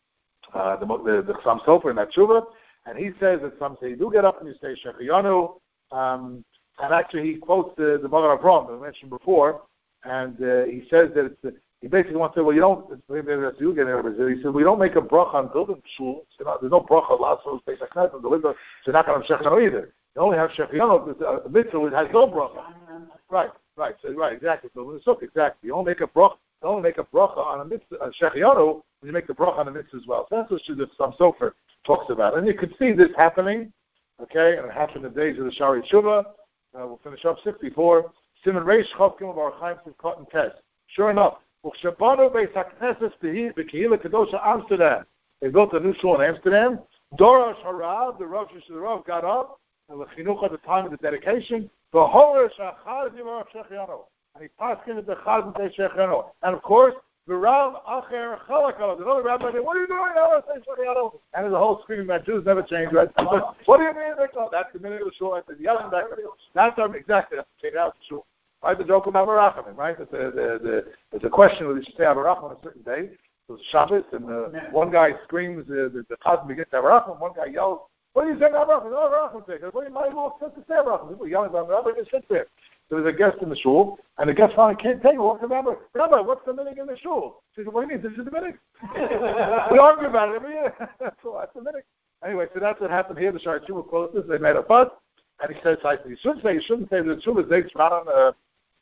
[SPEAKER 1] Chassam Sofer in that tshuva, and he says that some say you do get up and you say Shechiyanu, and actually he quotes the Magen Avraham that I mentioned before, and he says that he basically wants to say, well, you don't. Maybe that's you getting over it. He said we don't make a bracha on building shul. So there's no bracha lasos beis haknes on the window. So you're not going to have Shechiyanu either. You only have Shechiyanu because the mitzvah has no bracha. Right. So exactly. So exactly. You don't make a bracha. Don't make a bracha on a mitzvah, Shechiyanu, when you make the bracha on a mitzvah as well. So that's what the Chassam Sofer talks about. And you can see this happening, okay, and it happened in the days of the Shari Tshuva. We'll finish up 64. Simon Reish Chavkim of our Chaim Simchat and Test. Sure enough, U'chshabanu Beis HaKnesses B'Kehila Kedosha Amsterdam. They built a new shul in Amsterdam. Dorash Harav, the Rav got up, and the Chinuch at the time of the dedication, V'horish HaChaz Yivarach Shechiyanu. And he passed into the Chaz and say Shechiyanu. And of course, the Rav Acher Chalakal, the other rabbi said, what are you doing? I say Shechiyanu. And there's a whole screaming that Jews never change, right? What do you mean? That's the minute of the shul. I said, yelling back. That's exactly. That's the out the shul. Right? The joke about Barachamim, right? There's a question whether you should say Barachim on a certain day. It was Shabbos, and one guy screams, the Chaz begins to Barachim, one guy yells, what are you saying about Barachim? No, Barachim. What do you might well to say Barachim? People yelling about Barachim, just sit there. There was a guest in the shul, and the guest finally can't take it. What's the rabbi? Rabbi, what's the minhag in the shul? She said, what do you mean? This is the minhag. We argue about it every year. So that's the minhag. Anyway, so that's what happened here. The Shari Tshuva quotes this. They made a fuss, and he says, you shouldn't say the Tshuva is based not on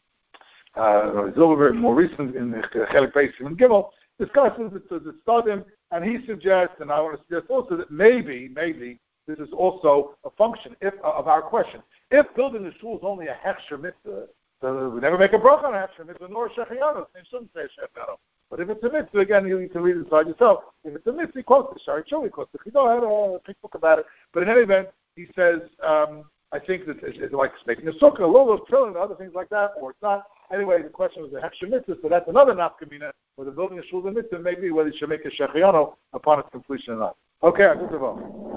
[SPEAKER 1] it's a little bit more recent in the Chelik Beis and Gimel, discusses the Stadim, and he suggests, and I want to suggest also that maybe this is also a function of our question. If building the shul is only a hechsher mitzvah, so we never make a bracha on a hechsher mitzvah, nor shechiyanu. They shouldn't say shechiyanu. But if it's a mitzvah, again, you need to read inside yourself. If it's a mitzvah, he quotes the Shari Tshuva, he quotes the Chidah. I had a big book about it. But in any event, he says, I think that it's like making a sukkah, a little of trilling, and other things like that, or it's not. Anyway, the question was the hechsher mitzvah, so that's another nafkamina, where the building a shul is a mitzvah, maybe whether you should make a shechiyanu upon its completion or not. Okay, I think